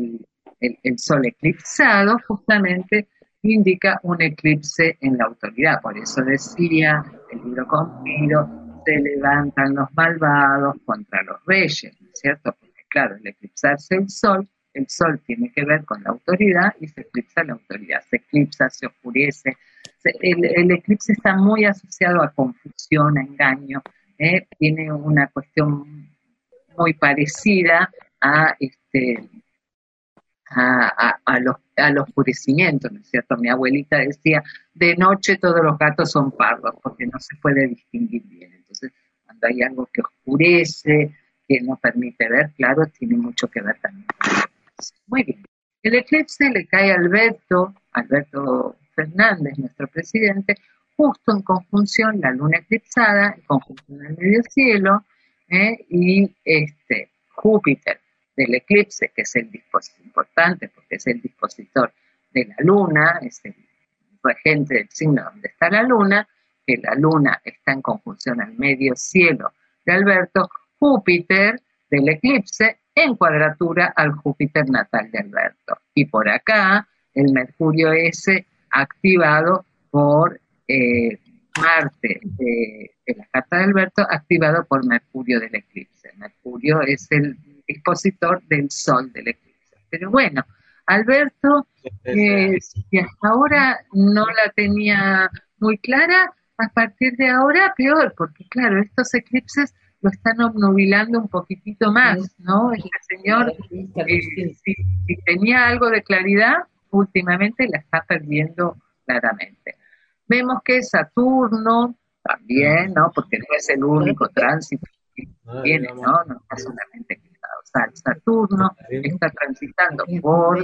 Sol eclipsado justamente indica un eclipse en la autoridad. Por eso decía el libro Conspiro, se levantan los malvados contra los reyes, ¿no es cierto? Porque claro, el eclipsarse el Sol tiene que ver con la autoridad y se eclipsa la autoridad, se eclipsa, se oscurece. El eclipse está muy asociado a confusión, a engaño, tiene una cuestión muy parecida al oscurecimiento, ¿no es cierto? Mi abuelita decía, de noche todos los gatos son pardos, porque no se puede distinguir bien. Entonces, cuando hay algo que oscurece, que no permite ver, claro, tiene mucho que ver también con el eclipse. Muy bien. El eclipse le cae a Alberto Fernández, nuestro presidente, justo en conjunción, la luna eclipsada, en conjunción el medio cielo, y Júpiter del eclipse, que es el dispositor importante, porque es el dispositor de la luna, es el regente del signo donde está la luna, que la luna está en conjunción al medio cielo de Alberto, Júpiter del eclipse en cuadratura al Júpiter natal de Alberto. Y por acá, el Mercurio S activado por Marte de la carta de Alberto, activado por Mercurio del eclipse. Mercurio es el dispositor del Sol del eclipse. Pero bueno, Alberto, si hasta ahora no la tenía muy clara, a partir de ahora peor, porque claro, estos eclipses lo están obnubilando un poquitito más, ¿no? Este señor, si tenía algo de claridad, últimamente la está perdiendo claramente. Vemos que Saturno también, ¿no? Porque no es el único tránsito que tiene, ¿no? No está solamente eclipsado. O sea, Saturno está transitando por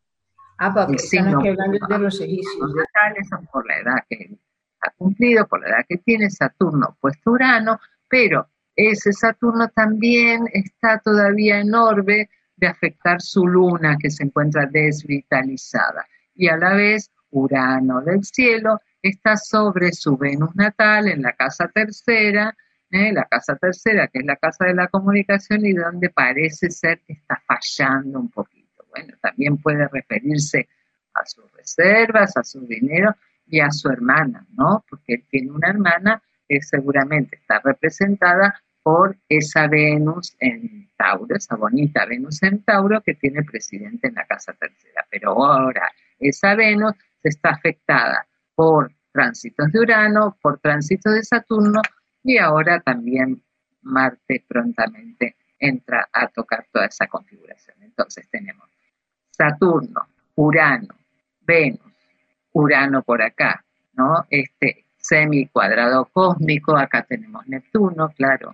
el signo de los egipcios. natales, por la edad que ha cumplido, por la edad que tiene, Saturno puesto Urano, pero ese Saturno también está todavía en orbe de afectar su luna, que se encuentra desvitalizada, y a la vez Urano del cielo está sobre su Venus natal en la casa tercera, la casa tercera, que es la casa de la comunicación y donde parece ser que está fallando un poquito. Bueno, también puede referirse a sus reservas, a su dinero y a su hermana, ¿no? Porque él tiene una hermana que seguramente está representada por esa Venus en Tauro, esa bonita Venus en Tauro que tiene presidente en la casa tercera. Pero ahora esa Venus está afectada por tránsitos de Urano, por tránsitos de Saturno, y ahora también Marte prontamente entra a tocar toda esa configuración. Entonces tenemos Saturno, Urano, Venus, Urano por acá, ¿no? Este semicuadrado cósmico, acá tenemos Neptuno, claro,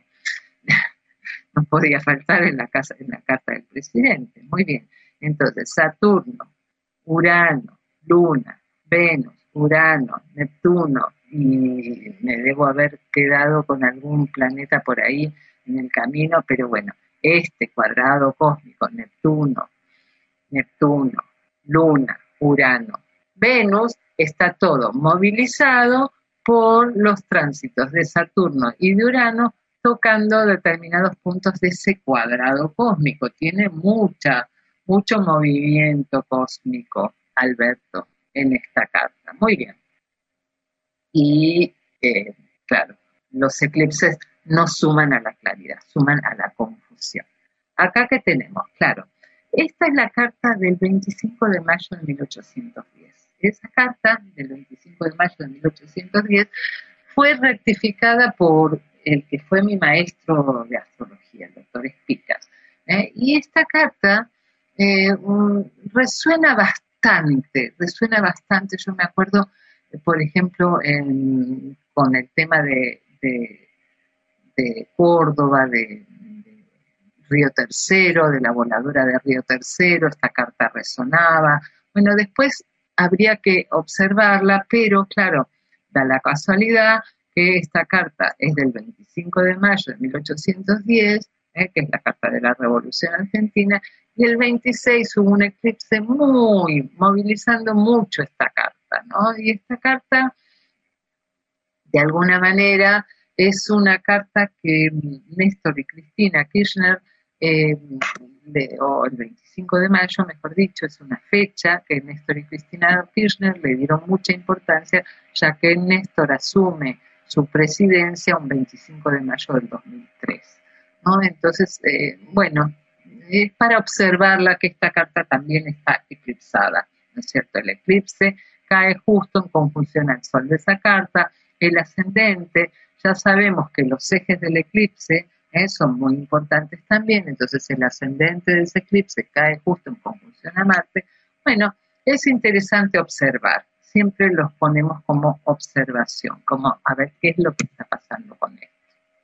no podía faltar en la carta del presidente. Muy bien, entonces Saturno, Urano, Luna, Venus, Urano, Neptuno y me debo haber quedado con algún planeta por ahí en el camino, pero bueno, este cuadrado cósmico, Neptuno, Luna, Urano, Venus, está todo movilizado por los tránsitos de Saturno y de Urano tocando determinados puntos de ese cuadrado cósmico. Tiene mucho movimiento cósmico, Alberto, en esta carta. Muy bien. Y claro, los eclipses no suman a la claridad, suman a la confusión. Acá que tenemos, claro, esta es la carta del 25 de mayo de 1810. Esa carta del 25 de mayo de 1810 fue rectificada por el que fue mi maestro de astrología, el doctor Espicas. Y esta carta resuena bastante. Yo me acuerdo, por ejemplo, con el tema de Córdoba, de Río Tercero, de la voladora de Río Tercero, esta carta resonaba. Bueno, después habría que observarla, pero claro, da la casualidad que esta carta es del 25 de mayo de 1810, que es la carta de la Revolución Argentina, y el 26 hubo un eclipse movilizando mucho esta carta, ¿no? Y esta carta, de alguna manera, es una carta que Néstor y Cristina Kirchner, o el 25 de mayo, mejor dicho, es una fecha que Néstor y Cristina Kirchner le dieron mucha importancia, ya que Néstor asume su presidencia un 25 de mayo del 2003, ¿no? Entonces, bueno, es para observarla que esta carta también está eclipsada, ¿no es cierto? El eclipse cae justo en conjunción al Sol de esa carta, el ascendente, ya sabemos que los ejes del eclipse son muy importantes también, entonces el ascendente de ese eclipse cae justo en conjunción a Marte. Bueno, es interesante observar, siempre los ponemos como observación, como a ver qué es lo que está pasando con esto.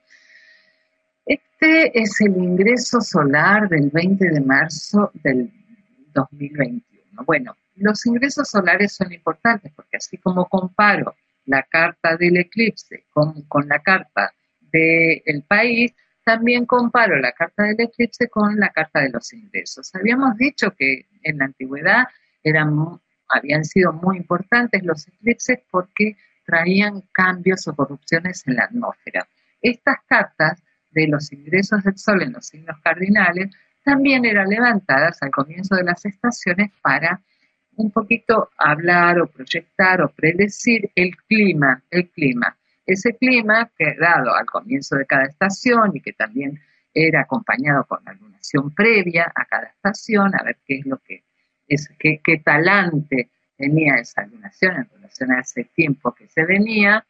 Este es el ingreso solar del 20 de marzo del 2021. Bueno, los ingresos solares son importantes porque así como comparo la carta del eclipse con la carta del país, también comparo la carta del eclipse con la carta de los ingresos. Habíamos dicho que en la antigüedad habían sido muy importantes los eclipses porque traían cambios o corrupciones en la atmósfera. Estas cartas de los ingresos del Sol en los signos cardinales también eran levantadas al comienzo de las estaciones para un poquito hablar o proyectar o predecir el clima. Ese clima que dado al comienzo de cada estación y que también era acompañado con la lunación previa a cada estación, a ver qué es lo que es, qué talante tenía esa lunación en relación a ese tiempo que se venía.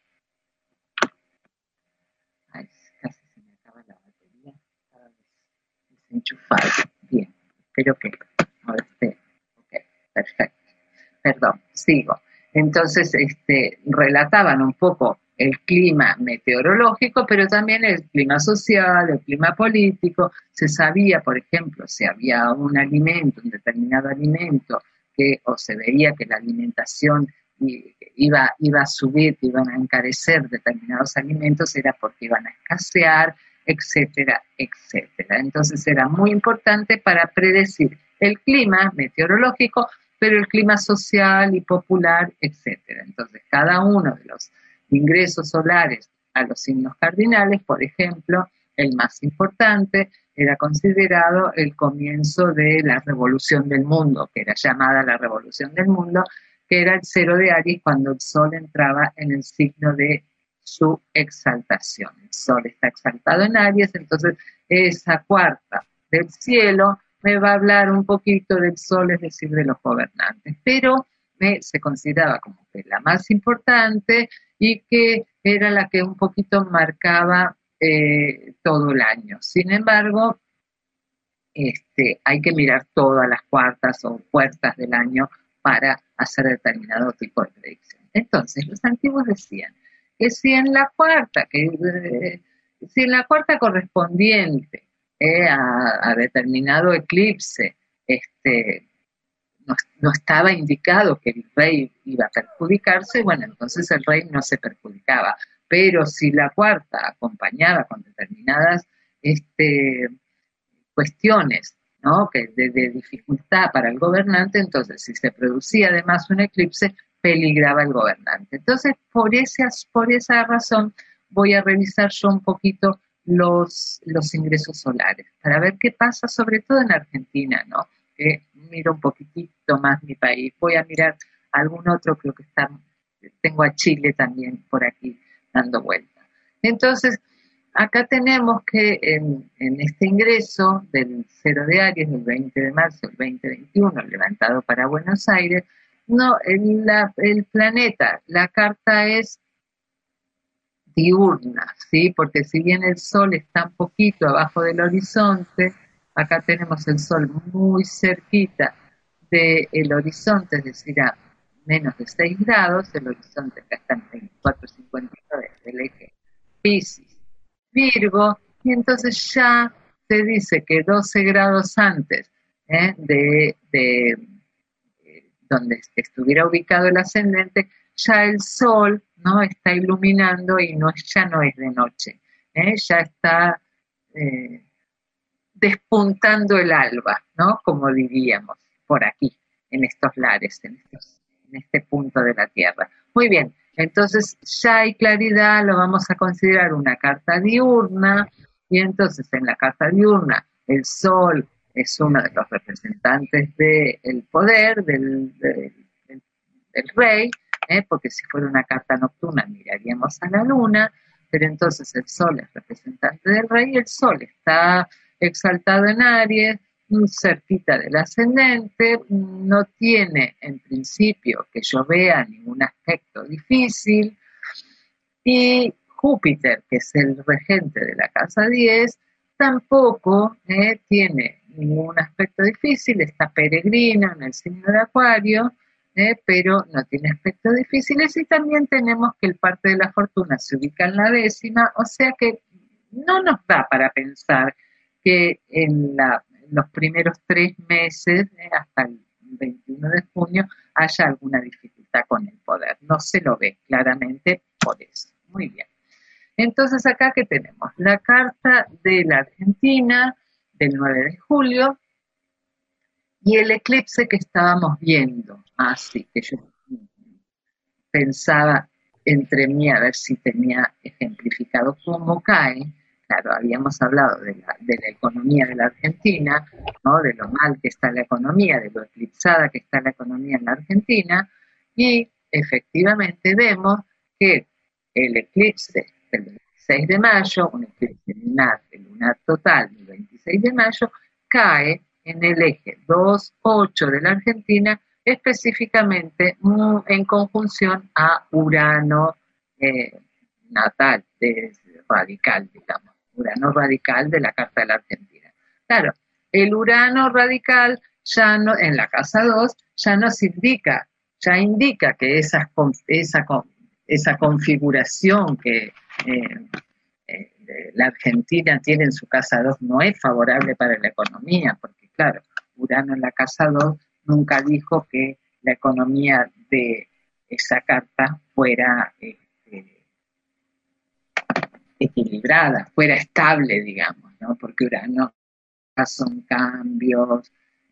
Ay, casi se me acaba la batería, estaba desenchufado. Bien, espero que ahora esté. Ok, perfecto. Perdón, sigo. Entonces, relataban un poco el clima meteorológico, pero también el clima social, el clima político. Se sabía, por ejemplo, si había un determinado alimento, o se veía que la alimentación iba a subir, que iban a encarecer determinados alimentos, era porque iban a escasear, etcétera, etcétera. Entonces era muy importante para predecir el clima meteorológico, pero el clima social y popular, etcétera. Entonces cada uno de los ingresos solares a los signos cardinales, por ejemplo, el más importante era considerado el comienzo de la revolución del mundo, que era llamada la revolución del mundo, que era el 0 de Aries cuando el Sol entraba en el signo de su exaltación. El Sol está exaltado en Aries, entonces esa cuarta del cielo me va a hablar un poquito del Sol, es decir, de los gobernantes, pero se consideraba como que la más importante y que era la que un poquito marcaba todo el año. Sin embargo, hay que mirar todas las cuartas o puertas del año para hacer determinado tipo de predicción. Entonces, los antiguos decían que si en la cuarta correspondiente a determinado eclipse no estaba indicado que el rey iba a perjudicarse, bueno, entonces el rey no se perjudicaba. Pero si la cuarta acompañaba con determinadas cuestiones, ¿no?, que de dificultad para el gobernante, entonces si se producía además un eclipse, peligraba el gobernante. Entonces, por esa razón, voy a revisar yo un poquito los ingresos solares, para ver qué pasa, sobre todo en Argentina, ¿no? Miro un poquitito más mi país, voy a mirar algún otro, creo que tengo a Chile también por aquí dando vuelta. Entonces, acá tenemos que en este ingreso del 0 de Aries, del 20 de marzo del 2021, levantado para Buenos Aires, no, el planeta, la carta es diurna, ¿sí? Porque si bien el Sol está un poquito abajo del horizonte, acá tenemos el Sol muy cerquita del horizonte, es decir, a menos de 6 grados, el horizonte acá está en 24,59 del eje Piscis, Virgo, y entonces ya se dice que 12 grados antes de donde estuviera ubicado el ascendente, ya el Sol, ¿no?, está iluminando y ya no es de noche, ya está despuntando el alba, ¿no?, como diríamos por aquí, en estos lares, en este punto de la Tierra. Muy bien, entonces ya hay claridad, lo vamos a considerar una carta diurna, y entonces en la carta diurna el Sol es uno de los representantes del poder, del rey, porque si fuera una carta nocturna miraríamos a la luna, pero entonces el Sol es representante del rey, y el Sol está exaltado en Aries, cerquita del ascendente, no tiene en principio que yo vea ningún aspecto difícil, y Júpiter, que es el regente de la casa 10, tampoco tiene ningún aspecto difícil, está peregrino en el signo de Acuario, pero no tiene aspectos difíciles, y también tenemos que el parte de la fortuna se ubica en la 10ª, o sea que no nos da para pensar que en los primeros 3 meses, hasta el 21 de junio, haya alguna dificultad con el poder. No se lo ve claramente por eso. Muy bien. Entonces, acá que tenemos la carta de la Argentina del 9 de julio y el eclipse que estábamos viendo. Así que yo pensaba entre mí a ver si tenía ejemplificado cómo cae. Claro, habíamos hablado de la economía de la Argentina, ¿no?, de lo mal que está la economía, de lo eclipsada que está la economía en la Argentina, y efectivamente vemos que el eclipse del 26 de mayo, un eclipse lunar, el lunar total del 26 de mayo, cae en el eje 2-8 de la Argentina, específicamente en conjunción a Urano natal, radical, digamos, Urano radical de la carta de la Argentina. Claro, el Urano radical ya no, en la casa 2, ya nos indica, que esa configuración que la Argentina tiene en su casa 2 no es favorable para la economía, porque claro, Urano en la casa 2 nunca dijo que la economía de esa carta fuera equilibrada, fuera estable, digamos, ¿no? Porque Urano son cambios,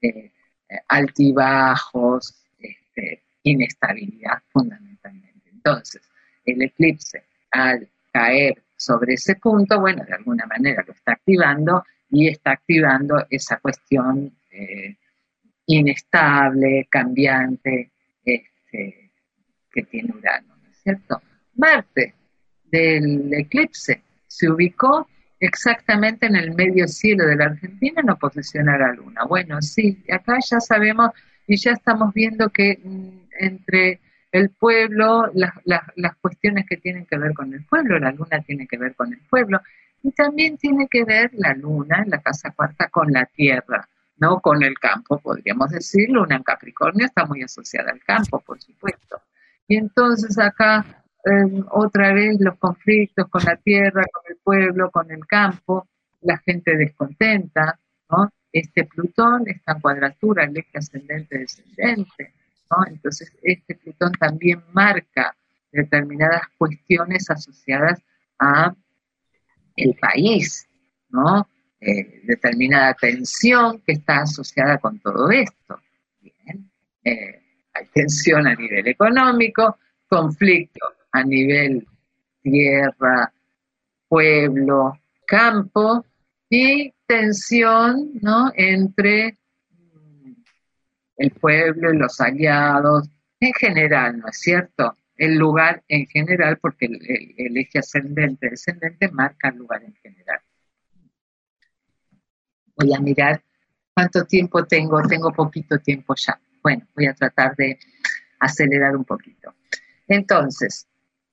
altibajos, inestabilidad fundamentalmente. Entonces, el eclipse, al caer sobre ese punto, bueno, de alguna manera lo está activando, y está activando esa cuestión inestable, cambiante, que tiene Urano, ¿no es cierto? Marte del eclipse se ubicó exactamente en el medio cielo de la Argentina en oposición a la Luna. Bueno, sí, acá ya sabemos y ya estamos viendo que entre el pueblo, las cuestiones que tienen que ver con el pueblo, la Luna tiene que ver con el pueblo, y también tiene que ver la Luna en la casa 4 con la Tierra, no con el campo, podríamos decir. Luna en Capricornio está muy asociada al campo, por supuesto. Y entonces acá otra vez los conflictos con la tierra, con el pueblo, con el campo, la gente descontenta, ¿no? este Plutón está en cuadratura al eje ascendente-descendente, ¿no? Entonces este Plutón también marca determinadas cuestiones asociadas a el país, ¿no? Determinada tensión que está asociada con todo esto. Bien. Hay tensión a nivel económico, conflicto a nivel tierra, pueblo, campo, y tensión, ¿no?, entre el pueblo y los aliados, en general, ¿no es cierto? El lugar en general, porque el eje ascendente-descendente marca el lugar en general. Voy a mirar cuánto tiempo tengo poquito tiempo ya. Bueno, voy a tratar de acelerar un poquito. Entonces,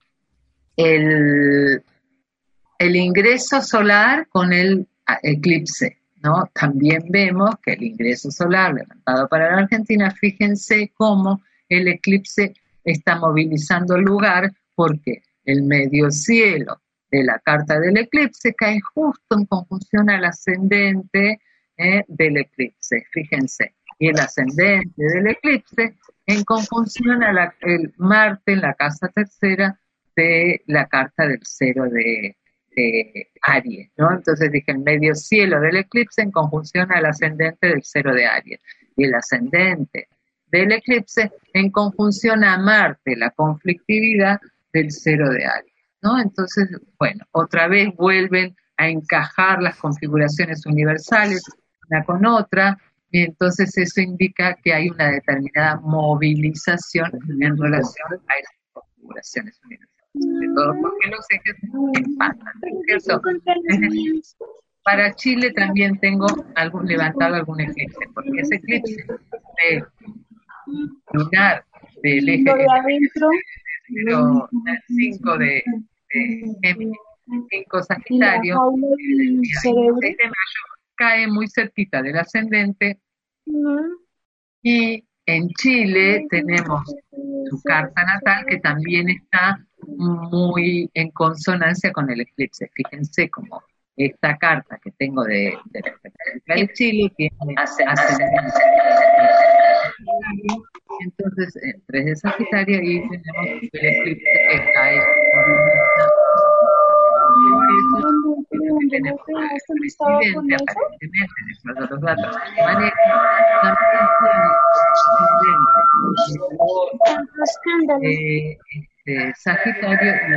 el ingreso solar con el eclipse, ¿no? También vemos que el ingreso solar levantado para la Argentina, fíjense cómo el eclipse está movilizando el lugar, porque el medio cielo de la carta del eclipse cae justo en conjunción al ascendente del eclipse, fíjense, y el ascendente del eclipse en conjunción a el Marte en la casa tercera de la carta del cero de Aries, ¿no? Entonces dije el medio cielo del eclipse en conjunción al ascendente del cero de Aries, y el ascendente del eclipse en conjunción a Marte, la conflictividad del cero de Aries, ¿no? Entonces, bueno, otra vez vuelven a encajar las configuraciones universales una con otra, y entonces eso indica que hay una determinada movilización en relación a esas configuraciones universales. De todo porque los ejes empatan, ¿cierto? Para Chile también tengo levantado algún eclipse, porque ese eclipse lunar del eje 5 de Géminis, 5 Sagitario, el día 26 de mayo, cae muy cerquita del ascendente, y en Chile tenemos su carta natal que también está muy en consonancia con el eclipse. Fíjense cómo esta carta que tengo de la República de Chile tiene ascendente. Entonces, 3 de Sagitario, y tenemos el eclipse que cae. Tenemos el presidente, aparentemente, de todos los datos que maneja, también Sagitario, y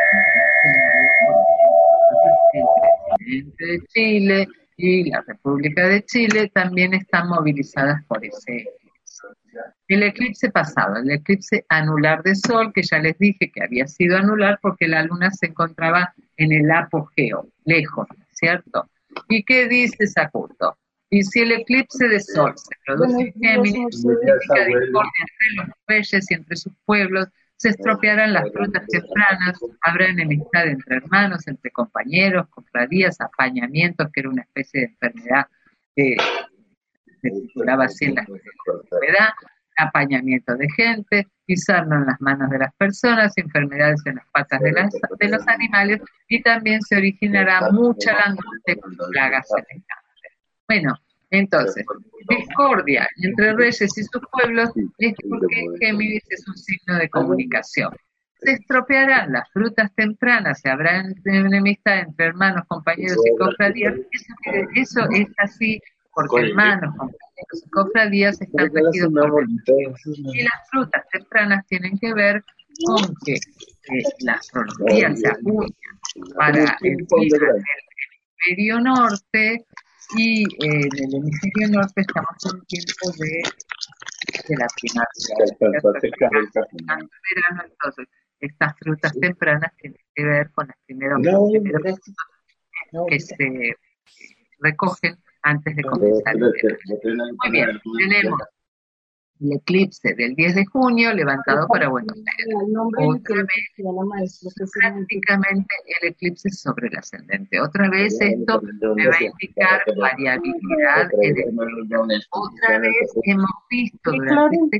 el presidente de Chile y la República de Chile también están movilizadas por ese eclipse. El eclipse pasado, el eclipse anular de Sol, que ya les dije que había sido anular porque la luna se encontraba en el apogeo, lejos, ¿cierto? ¿Y qué dice Sakurto? Y si el eclipse de Sol se produce en Géminis, significa discordia entre los reyes y entre sus pueblos, se estropearán las frutas tempranas, habrá enemistad entre hermanos, entre compañeros, cofradías, apañamientos, que era una especie de enfermedad que se titulaba así en la enfermedad, apañamiento de gente, pisarlo en las manos de las personas, enfermedades en las patas de los animales, y también se originará mucha langosta con plagas semejantes. Bueno, entonces, discordia entre reyes y sus pueblos es porque Géminis es un signo de comunicación. Se estropearán las frutas tempranas, se habrá enemistad entre hermanos, compañeros y cofradías. Eso es así porque hermanos, compañeros y cofradías están regidos por y las frutas tempranas tienen que ver con que la astrología se acuña para el hemisferio norte, y en el hemisferio norte estamos en el tiempo de la primavera, verano. Entonces estas frutas tempranas tienen que ver con los primeros que se recogen antes de comenzar el verano. Muy bien, tenemos el eclipse del 10 de junio levantado para Buenos Aires. Otra vez, prácticamente el eclipse sobre el ascendente. Otra vez esto me va a indicar variabilidad en el clima. Otra vez hemos visto durante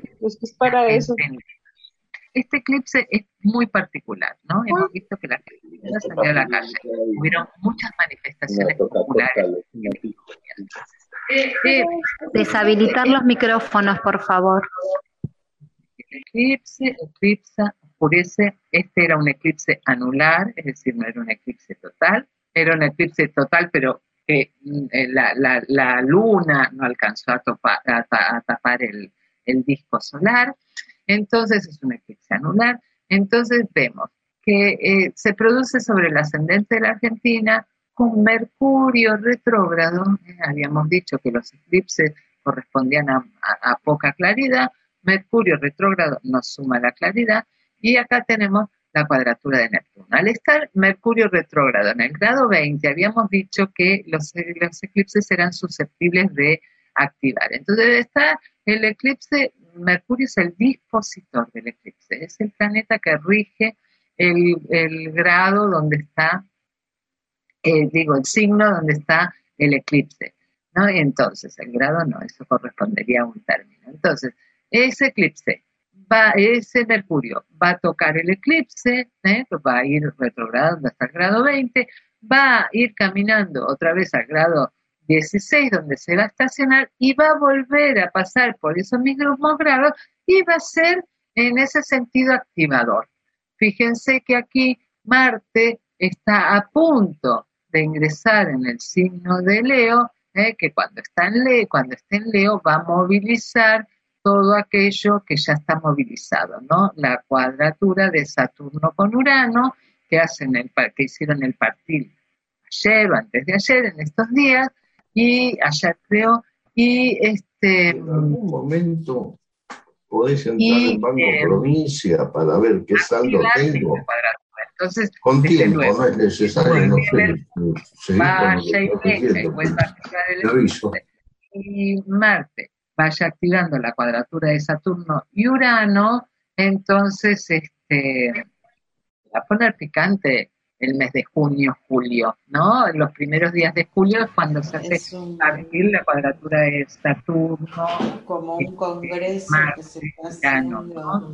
este eclipse es muy particular, ¿no? Hemos visto que la gente salió a la calle. Hubieron muchas manifestaciones populares. Deshabilitar los micrófonos, por favor. El eclipse, eclipsa, oscurece. Este era un eclipse anular, es decir, no era un eclipse total. Era un eclipse total, pero que la luna no alcanzó a tapar el disco solar. Entonces es un eclipse anular. Entonces vemos que se produce sobre el ascendente de la Argentina con Mercurio retrógrado. Habíamos dicho que los eclipses correspondían a poca claridad. Mercurio retrógrado nos suma la claridad y acá tenemos la cuadratura de Neptuno. Al estar Mercurio retrógrado en el grado 20, habíamos dicho que los eclipses eran susceptibles de activar. Entonces está el eclipse, Mercurio es el dispositor del eclipse, es el planeta que rige el grado donde está, el signo donde está el eclipse, ¿no? Y entonces el grado no, eso correspondería a un término. Entonces, ese eclipse, ese Mercurio va a tocar el eclipse, va a ir retrogradando hasta el grado 20, va a ir caminando otra vez al grado 16, donde se va a estacionar, y va a volver a pasar por esos mismos grados y va a ser en ese sentido activador. Fíjense que aquí Marte está a punto de ingresar en el signo de Leo, que cuando esté en Leo va a movilizar todo aquello que ya está movilizado, ¿no? La cuadratura de Saturno con Urano, que hicieron el partil ayer o antes de ayer, en estos días, y ayer creo, y En algún momento podés entrar en Banco Provincia para ver qué saldo tengo. Entonces, con tiempo, no es necesario, no sé. Vaya y vuelva a activar el eclipse. Y Marte vaya activando la cuadratura de Saturno y Urano, entonces va a poner picante el mes de junio, julio, ¿no? En los primeros días de julio es cuando se hace abrir la cuadratura de Saturno. Como un congreso Marte, que se está haciendo, ¿no?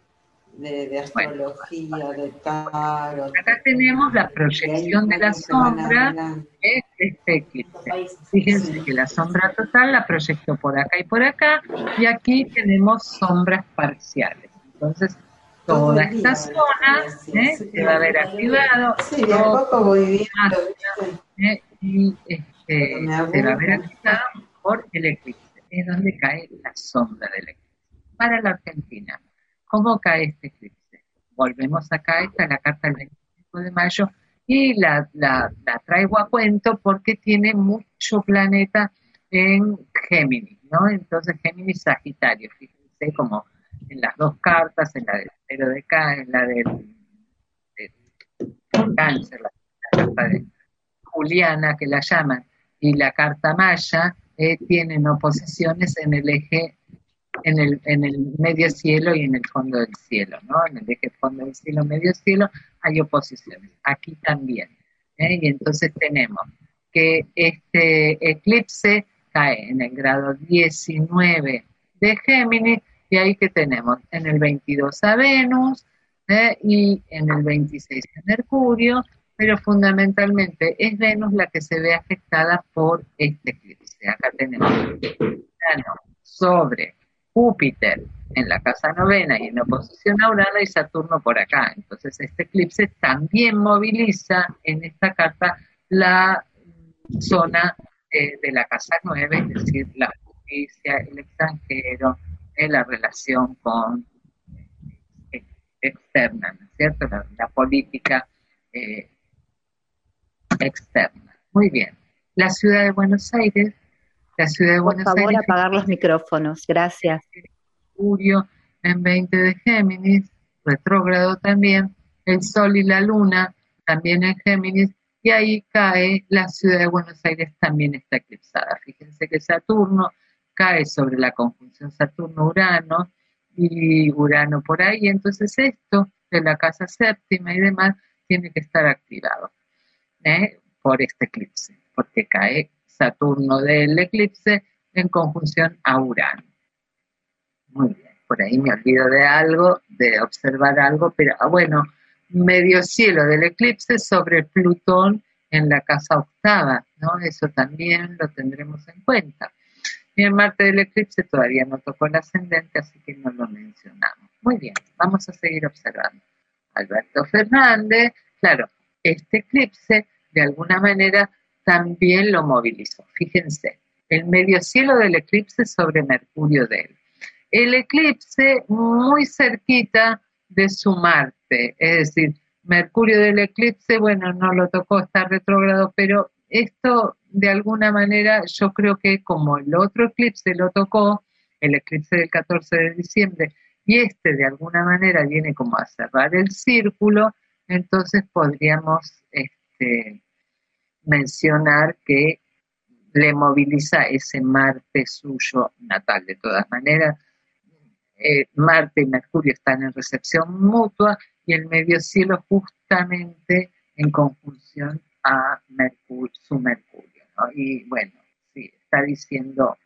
de astrología, de tarot. Acá tenemos la proyección de la sombra de este eclipse. Fíjense que la sombra total la proyectó por acá y por acá, y aquí tenemos sombras parciales. Entonces, toda esta zona se va a ver activado. Sí, de a poco voy viendo. Y se va a ver activado por el eclipse. Es donde cae la sombra del eclipse. Para la Argentina, ¿cómo cae este eclipse? Volvemos acá, esta es la carta del 25 de mayo, y la traigo a cuento porque tiene mucho planeta en Géminis, ¿no? Entonces Géminis Sagitario, fíjense como en las dos cartas, en la del cero de Cáncer, en la del Cáncer, la carta de Juliana que la llaman, y la carta Maya, tienen oposiciones en el eje, en el medio cielo y en el fondo del cielo, ¿no? En el eje fondo del cielo, medio cielo, hay oposiciones. Aquí también. Y entonces tenemos que este eclipse cae en el grado 19 de Géminis, y ahí que tenemos en el 22 a Venus, y en el 26 a Mercurio, pero fundamentalmente es Venus la que se ve afectada por este eclipse. Acá tenemos Urano sobre Júpiter en la casa novena y en oposición a Urano, y Saturno por acá. Entonces este eclipse también moviliza en esta carta la zona de la casa 9, es decir, la justicia, el extranjero, la relación con externa, ¿no es cierto? La política externa. Muy bien. La ciudad de Buenos Aires. Por favor, apagar los micrófonos. Gracias. Mercurio en 20 de Géminis, retrógrado también, el Sol y la Luna también en Géminis, y ahí cae la ciudad de Buenos Aires, también está eclipsada. Fíjense que Saturno cae sobre la conjunción Saturno-Urano, y Urano por ahí, entonces esto de la casa séptima y demás tiene que estar activado por este eclipse, porque cae Saturno del eclipse en conjunción a Urano. Muy bien, por ahí me olvido de algo, de observar algo, pero bueno, medio cielo del eclipse sobre Plutón en la casa octava, ¿no? Eso también lo tendremos en cuenta. Y el Marte del eclipse todavía no tocó el ascendente, así que no lo mencionamos. Muy bien, vamos a seguir observando. Alberto Fernández, claro, este eclipse de alguna manera también lo movilizó. Fíjense, el medio cielo del eclipse sobre Mercurio de él. El eclipse muy cerquita de su Marte, es decir, Mercurio del eclipse, bueno, no lo tocó, está retrógrado, pero esto de alguna manera yo creo que como el otro eclipse lo tocó, el eclipse del 14 de diciembre, y este de alguna manera viene como a cerrar el círculo, entonces podríamos mencionar que le moviliza ese Marte suyo natal. De todas maneras, Marte y Mercurio están en recepción mutua y el medio cielo justamente en conjunción a su Mercurio, ¿no? Y bueno, sí, está diciendo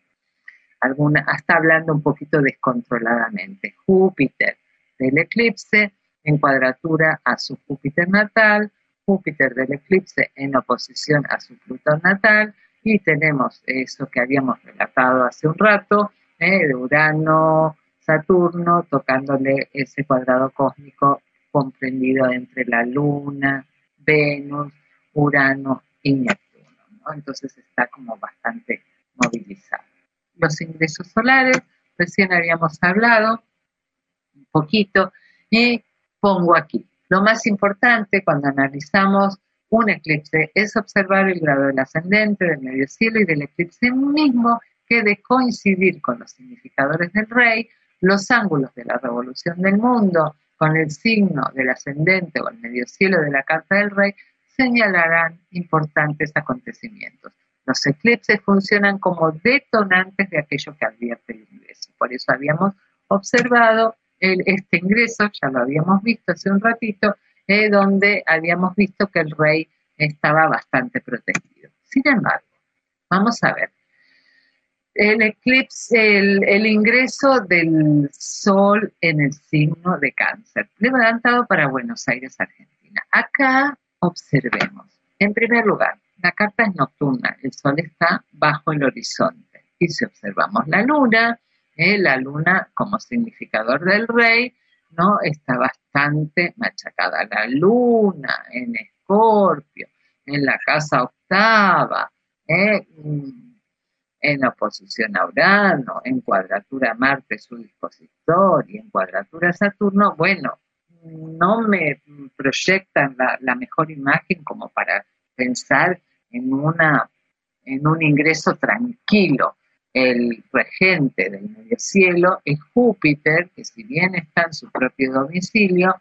está hablando un poquito descontroladamente. Júpiter del eclipse en cuadratura a su Júpiter natal, Júpiter del eclipse en oposición a su Plutón natal, y tenemos eso que habíamos relatado hace un rato, de Urano, Saturno, tocándole ese cuadrado cósmico comprendido entre la Luna, Venus, Urano y Neptuno, ¿no? Entonces está como bastante movilizado. Los ingresos solares, recién habíamos hablado un poquito, y pongo aquí. Lo más importante cuando analizamos un eclipse es observar el grado del ascendente, del medio cielo y del eclipse mismo, que de coincidir con los significadores del rey, los ángulos de la revolución del mundo con el signo del ascendente o el medio cielo de la carta del rey señalarán importantes acontecimientos. Los eclipses funcionan como detonantes de aquello que advierte el ingreso. Por eso habíamos observado este ingreso, ya lo habíamos visto hace un ratito, donde habíamos visto que el rey estaba bastante protegido. Sin embargo, vamos a ver, el eclipse, el ingreso del Sol en el signo de Cáncer, levantado para Buenos Aires, Argentina. Acá observemos, en primer lugar, la carta es nocturna, el Sol está bajo el horizonte. Y si observamos la Luna como significador del rey, ¿no? Está bastante machacada. La Luna en Escorpio, en la casa octava, en oposición a Urano, en cuadratura a Marte, su dispositor, y en cuadratura a Saturno, bueno, no me proyectan la mejor imagen como para pensar en un ingreso tranquilo. El regente del medio cielo es Júpiter, que si bien está en su propio domicilio,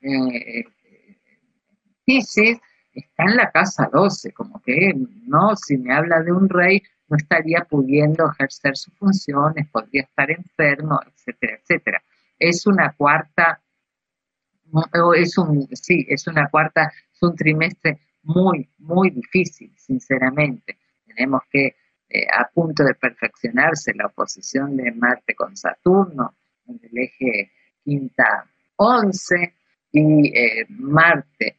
Piscis, está en la casa 12, como que no, si me habla de un rey, no estaría pudiendo ejercer sus funciones, podría estar enfermo, etcétera, etcétera. Es una cuarta, es un trimestre muy, muy difícil, sinceramente. Tenemos que, a punto de perfeccionarse la oposición de Marte con Saturno, en el eje quinta 11, y Marte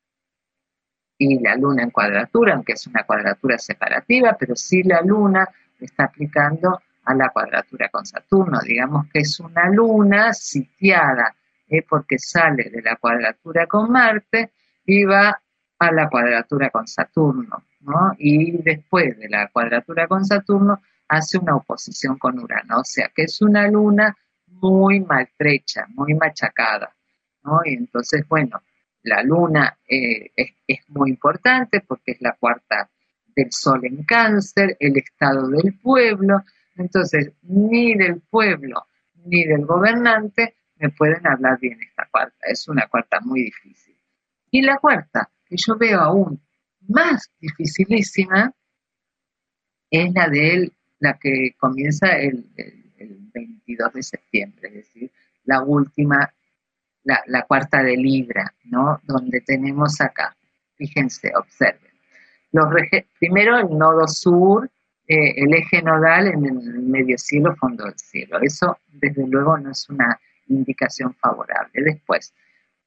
y la Luna en cuadratura, aunque es una cuadratura separativa, pero sí la Luna está aplicando a la cuadratura con Saturno. Digamos que es una Luna sitiada, porque sale de la cuadratura con Marte y va a la cuadratura con Saturno, ¿no? Y después de la cuadratura con Saturno hace una oposición con Urano, o sea que es una Luna muy maltrecha, muy machacada, ¿no? Y entonces, bueno, la Luna es muy importante porque es la cuarta del Sol en Cáncer, el estado del pueblo. Entonces, ni del pueblo ni del gobernante me pueden hablar bien esta cuarta. Es una cuarta muy difícil. Y la cuarta, que yo veo aún más dificilísima, es la que comienza el 22 de septiembre, es decir, la última, la cuarta de Libra, ¿no? Donde tenemos acá, fíjense, observen. Primero el nodo sur, el eje nodal en el medio cielo, fondo del cielo. Eso, desde luego, no es una indicación favorable. Después,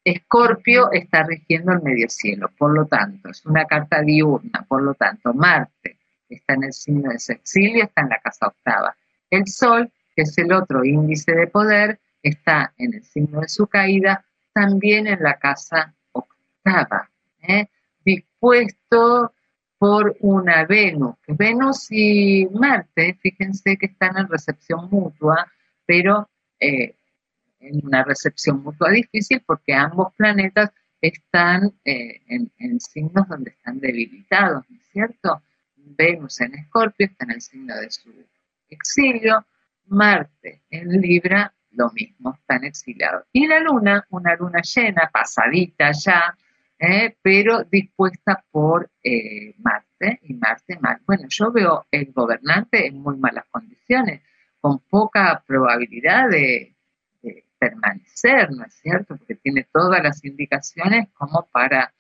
Escorpio está rigiendo el medio cielo, por lo tanto, es una carta diurna, por lo tanto, Marte está en el signo de su exilio, está en la casa octava. El Sol, que es el otro índice de poder, está en el signo de su caída, también en la casa octava, dispuesto por una Venus. Venus y Marte, fíjense que están en recepción mutua, pero en una recepción mutua difícil porque ambos planetas están en signos donde están debilitados, ¿no es cierto? Venus en Escorpio está en el signo de su exilio, Marte en Libra, lo mismo, están exiliados. Y la Luna, una luna llena, pasadita ya, pero dispuesta por Marte, y Marte mal. Bueno, yo veo el gobernante en muy malas condiciones, con poca probabilidad de permanecer, ¿no es cierto? Porque tiene todas las indicaciones como para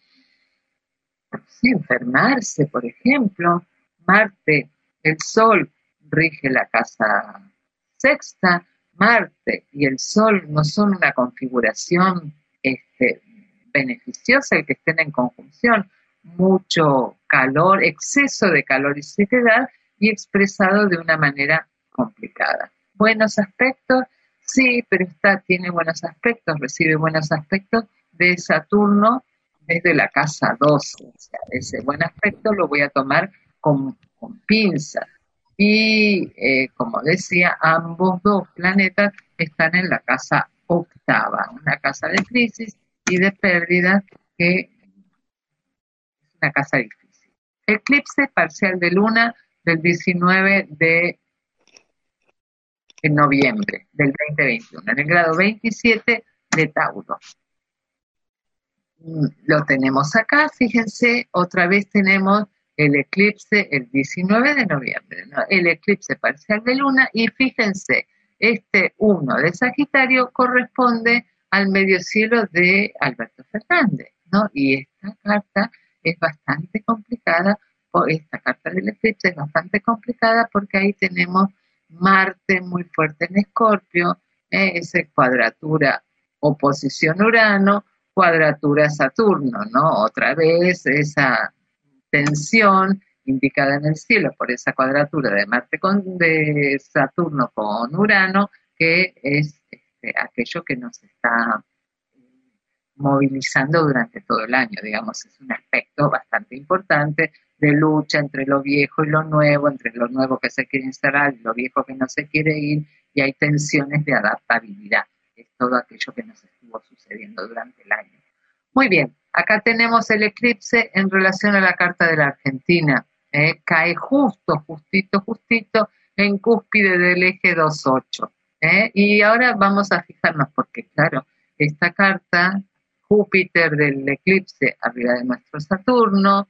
enfermarse, por ejemplo. Marte, el Sol, rige la casa sexta. Marte y el Sol no son una configuración beneficiosa el que estén en conjunción. Mucho calor, exceso de calor y sequedad, y expresado de una manera complicada. Buenos aspectos, sí, pero tiene buenos aspectos, recibe buenos aspectos de Saturno desde la casa 12. O sea, ese buen aspecto lo voy a tomar con pinzas. Y como decía, ambos dos planetas están en la casa octava, una casa de crisis y de pérdida, que es una casa difícil. Eclipse parcial de luna del 19 de noviembre del 2021, en el grado 27 de Tauro. Lo tenemos acá, fíjense, otra vez tenemos el eclipse el 19 de noviembre, ¿no? El eclipse parcial de luna, y fíjense, este 1 de Sagitario corresponde al medio cielo de Alberto Fernández, ¿no? Y esta carta es bastante complicada, esta carta del eclipse es bastante complicada porque ahí tenemos Marte muy fuerte en Escorpio, esa cuadratura oposición Urano, cuadratura Saturno, ¿no? Otra vez esa tensión indicada en el cielo por esa cuadratura de Marte de Saturno con Urano, que es aquello que nos está movilizando durante todo el año, digamos, es un aspecto bastante importante de lucha entre lo viejo y lo nuevo, entre lo nuevo que se quiere instalar y lo viejo que no se quiere ir, y hay tensiones de adaptabilidad. Es todo aquello que nos estuvo sucediendo durante el año. Muy bien, acá tenemos el eclipse en relación a la carta de la Argentina. Cae justito en cúspide del eje 2-8. Y ahora vamos a fijarnos, porque claro, esta carta, Júpiter del eclipse arriba de nuestro Saturno,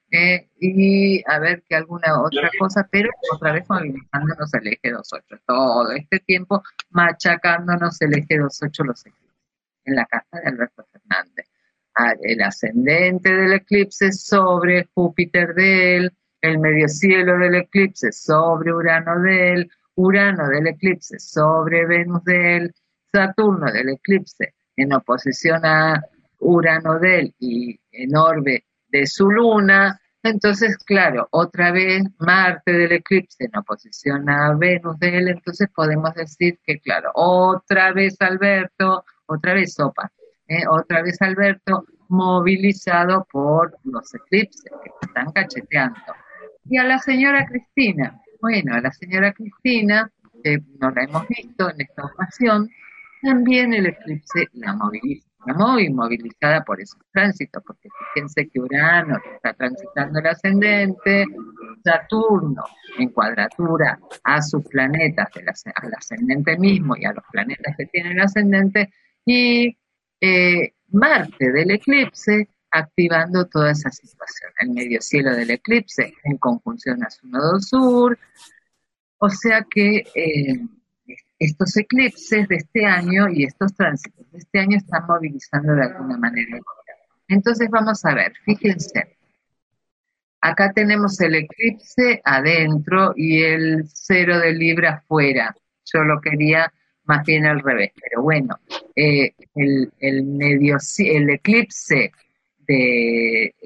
y a ver que alguna otra cosa, pero otra vez movilizándonos el eje 2-8, todo este tiempo machacándonos el eje 2-8 los eclipses, en la carta de Alberto Fernández. El ascendente del eclipse sobre Júpiter de él, el medio cielo del eclipse sobre Urano de él, Urano del eclipse sobre Venus de él, Saturno del eclipse en oposición a Urano de él y en orbe de su luna. Entonces, claro, otra vez Marte del eclipse en oposición a Venus de él, entonces podemos decir que, claro, otra vez Alberto, otra vez Sopa, otra vez Alberto movilizado por los eclipses que están cacheteando. Y a la señora Cristina, bueno, a la señora Cristina, no la hemos visto en esta ocasión, también el eclipse la moviliza, muy movilizada por esos tránsitos, porque fíjense que Urano está transitando el ascendente, Saturno en cuadratura a sus planetas, al ascendente mismo y a los planetas que tienen el ascendente, y Marte del eclipse activando toda esa situación, el medio cielo del eclipse en conjunción a su nodo sur, o sea que estos eclipses de este año y estos tránsitos de este año están movilizando de alguna manera. Entonces vamos a ver, fíjense, acá tenemos el eclipse adentro y el 0 de Libra afuera. Yo lo quería más bien al revés, pero bueno, el eclipse de,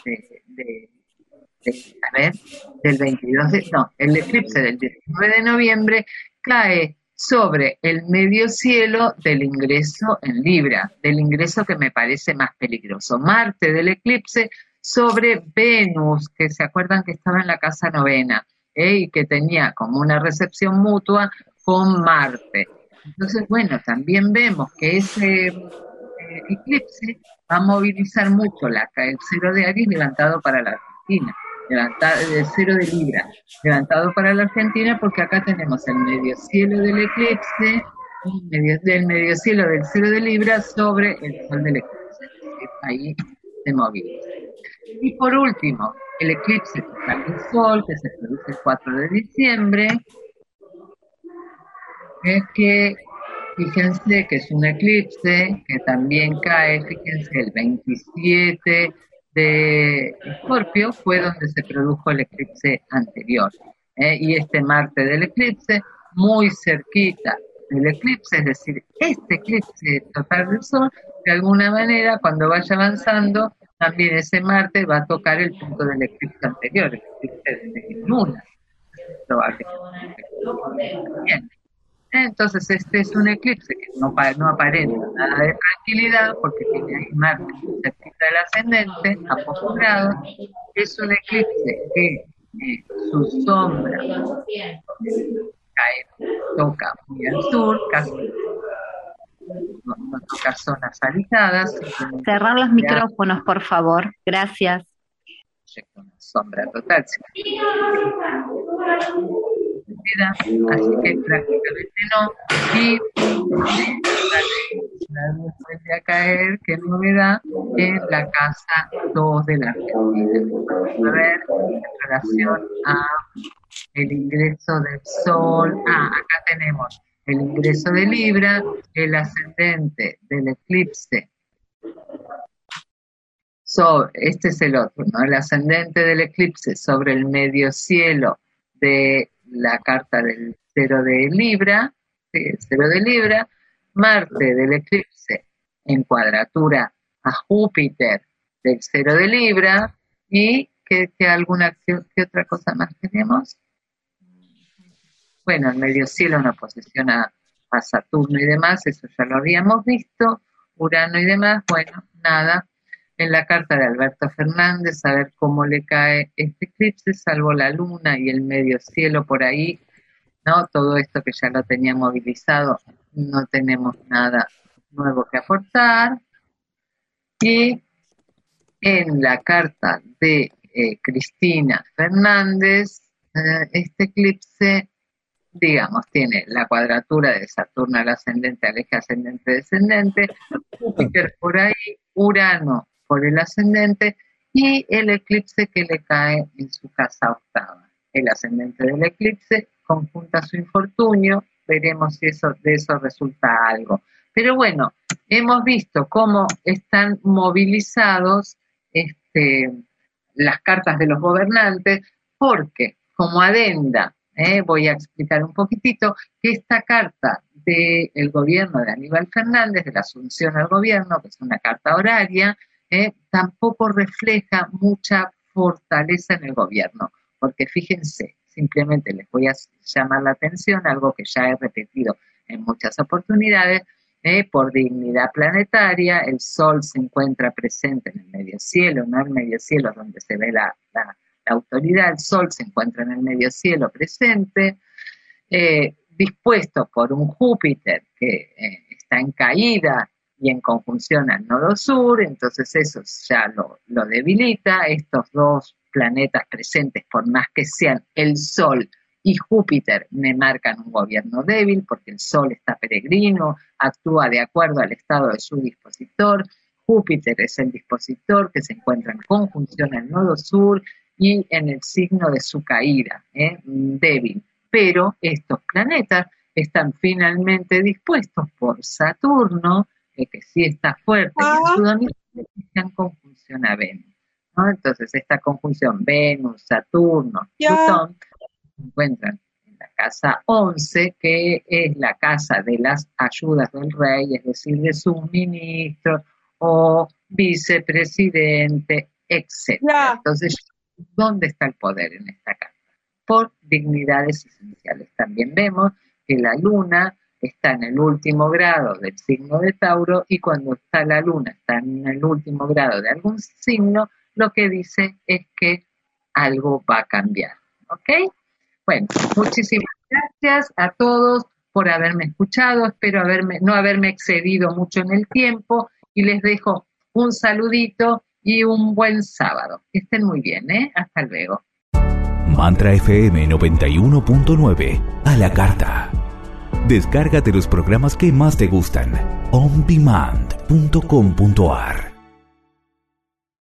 a ver, del 22 no, el eclipse del 19 de noviembre cae sobre el medio cielo del ingreso en Libra, del ingreso que me parece más peligroso. Marte del eclipse sobre Venus, que se acuerdan que estaba en la casa novena, y que tenía como una recepción mutua con Marte. Entonces, bueno, también vemos que ese eclipse va a movilizar mucho el cero de Aries levantado para la Argentina, el cero de Libra levantado para la Argentina, porque acá tenemos el medio cielo del eclipse, del medio cielo del cero de Libra sobre el sol del eclipse. Ahí se moviliza. Y por último, el eclipse total del sol, que se produce el 4 de diciembre, es que fíjense que es un eclipse que también cae, fíjense, el 27 de Escorpio fue donde se produjo el eclipse anterior. Y este Marte del eclipse, muy cerquita del eclipse, es decir, este eclipse total del Sol, de alguna manera, cuando vaya avanzando, también ese Marte va a tocar el punto del eclipse anterior, el eclipse de Luna. Probablemente. Bien. Entonces este es un eclipse que no aparenta nada de tranquilidad porque tiene ahí Marte cerquita del ascendente a pocos grados. Es un eclipse que su sombra toca muy al sur, casi no toca zonas habitadas. Cerrar los micrófonos, por favor. Gracias. Una sombra total. Así que prácticamente no. Y la luz vuelve a caer, qué novedad, en la casa 2 de la Argentina. A ver, en relación a el ingreso del Sol. Acá tenemos el ingreso de Libra, el ascendente del eclipse. Este es el otro, ¿no? El ascendente del eclipse sobre el medio cielo de la carta del cero de Libra, Marte del eclipse en cuadratura a Júpiter del cero de Libra, y ¿qué otra cosa más tenemos? Bueno, el medio cielo en oposición a Saturno y demás, eso ya lo habíamos visto, Urano y demás, bueno, nada. En la carta de Alberto Fernández, a ver cómo le cae este eclipse, salvo la luna y el medio cielo por ahí, ¿no? Todo esto que ya lo tenía movilizado, no tenemos nada nuevo que aportar. Y en la carta de Cristina Fernández, este eclipse, digamos, tiene la cuadratura de Saturno al ascendente, al eje ascendente-descendente, Júpiter por ahí, Urano por el ascendente y el eclipse que le cae en su casa octava. El ascendente del eclipse conjunta su infortunio, veremos si de eso resulta algo. Pero bueno, hemos visto cómo están movilizados las cartas de los gobernantes, porque como adenda, voy a explicar un poquitito que esta carta del gobierno de Aníbal Fernández, de la asunción al gobierno, que es una carta horaria, tampoco refleja mucha fortaleza en el gobierno, porque fíjense, simplemente les voy a llamar la atención, algo que ya he repetido en muchas oportunidades, por dignidad planetaria, el Sol se encuentra presente en el medio cielo, no en el medio cielo donde se ve la autoridad, el Sol se encuentra en el medio cielo presente, dispuesto por un Júpiter que está en caída y en conjunción al nodo sur, entonces eso ya lo debilita. Estos dos planetas presentes, por más que sean el Sol y Júpiter, me marcan un gobierno débil, porque el Sol está peregrino, actúa de acuerdo al estado de su dispositor, Júpiter es el dispositor que se encuentra en conjunción al nodo sur y en el signo de su caída, débil. Pero estos planetas están finalmente dispuestos por Saturno, que sí está fuerte, y en su domicilio está en conjunción a Venus, ¿no? Entonces esta conjunción Venus, Saturno, Plutón se encuentran en la casa 11, que es la casa de las ayudas del rey, es decir, de sus ministros o vicepresidente, etc. Entonces, ¿dónde está el poder en esta casa? Por dignidades esenciales. También vemos que la luna está en el último grado del signo de Tauro, y cuando la luna está en el último grado de algún signo, lo que dice es que algo va a cambiar. ¿Ok? Bueno, muchísimas gracias a todos por haberme escuchado. Espero no haberme excedido mucho en el tiempo, y les dejo un saludito y un buen sábado. Que estén muy bien, ¿eh? Hasta luego. Mantra FM 91.9 a la carta. Descárgate los programas que más te gustan. ondemand.com.ar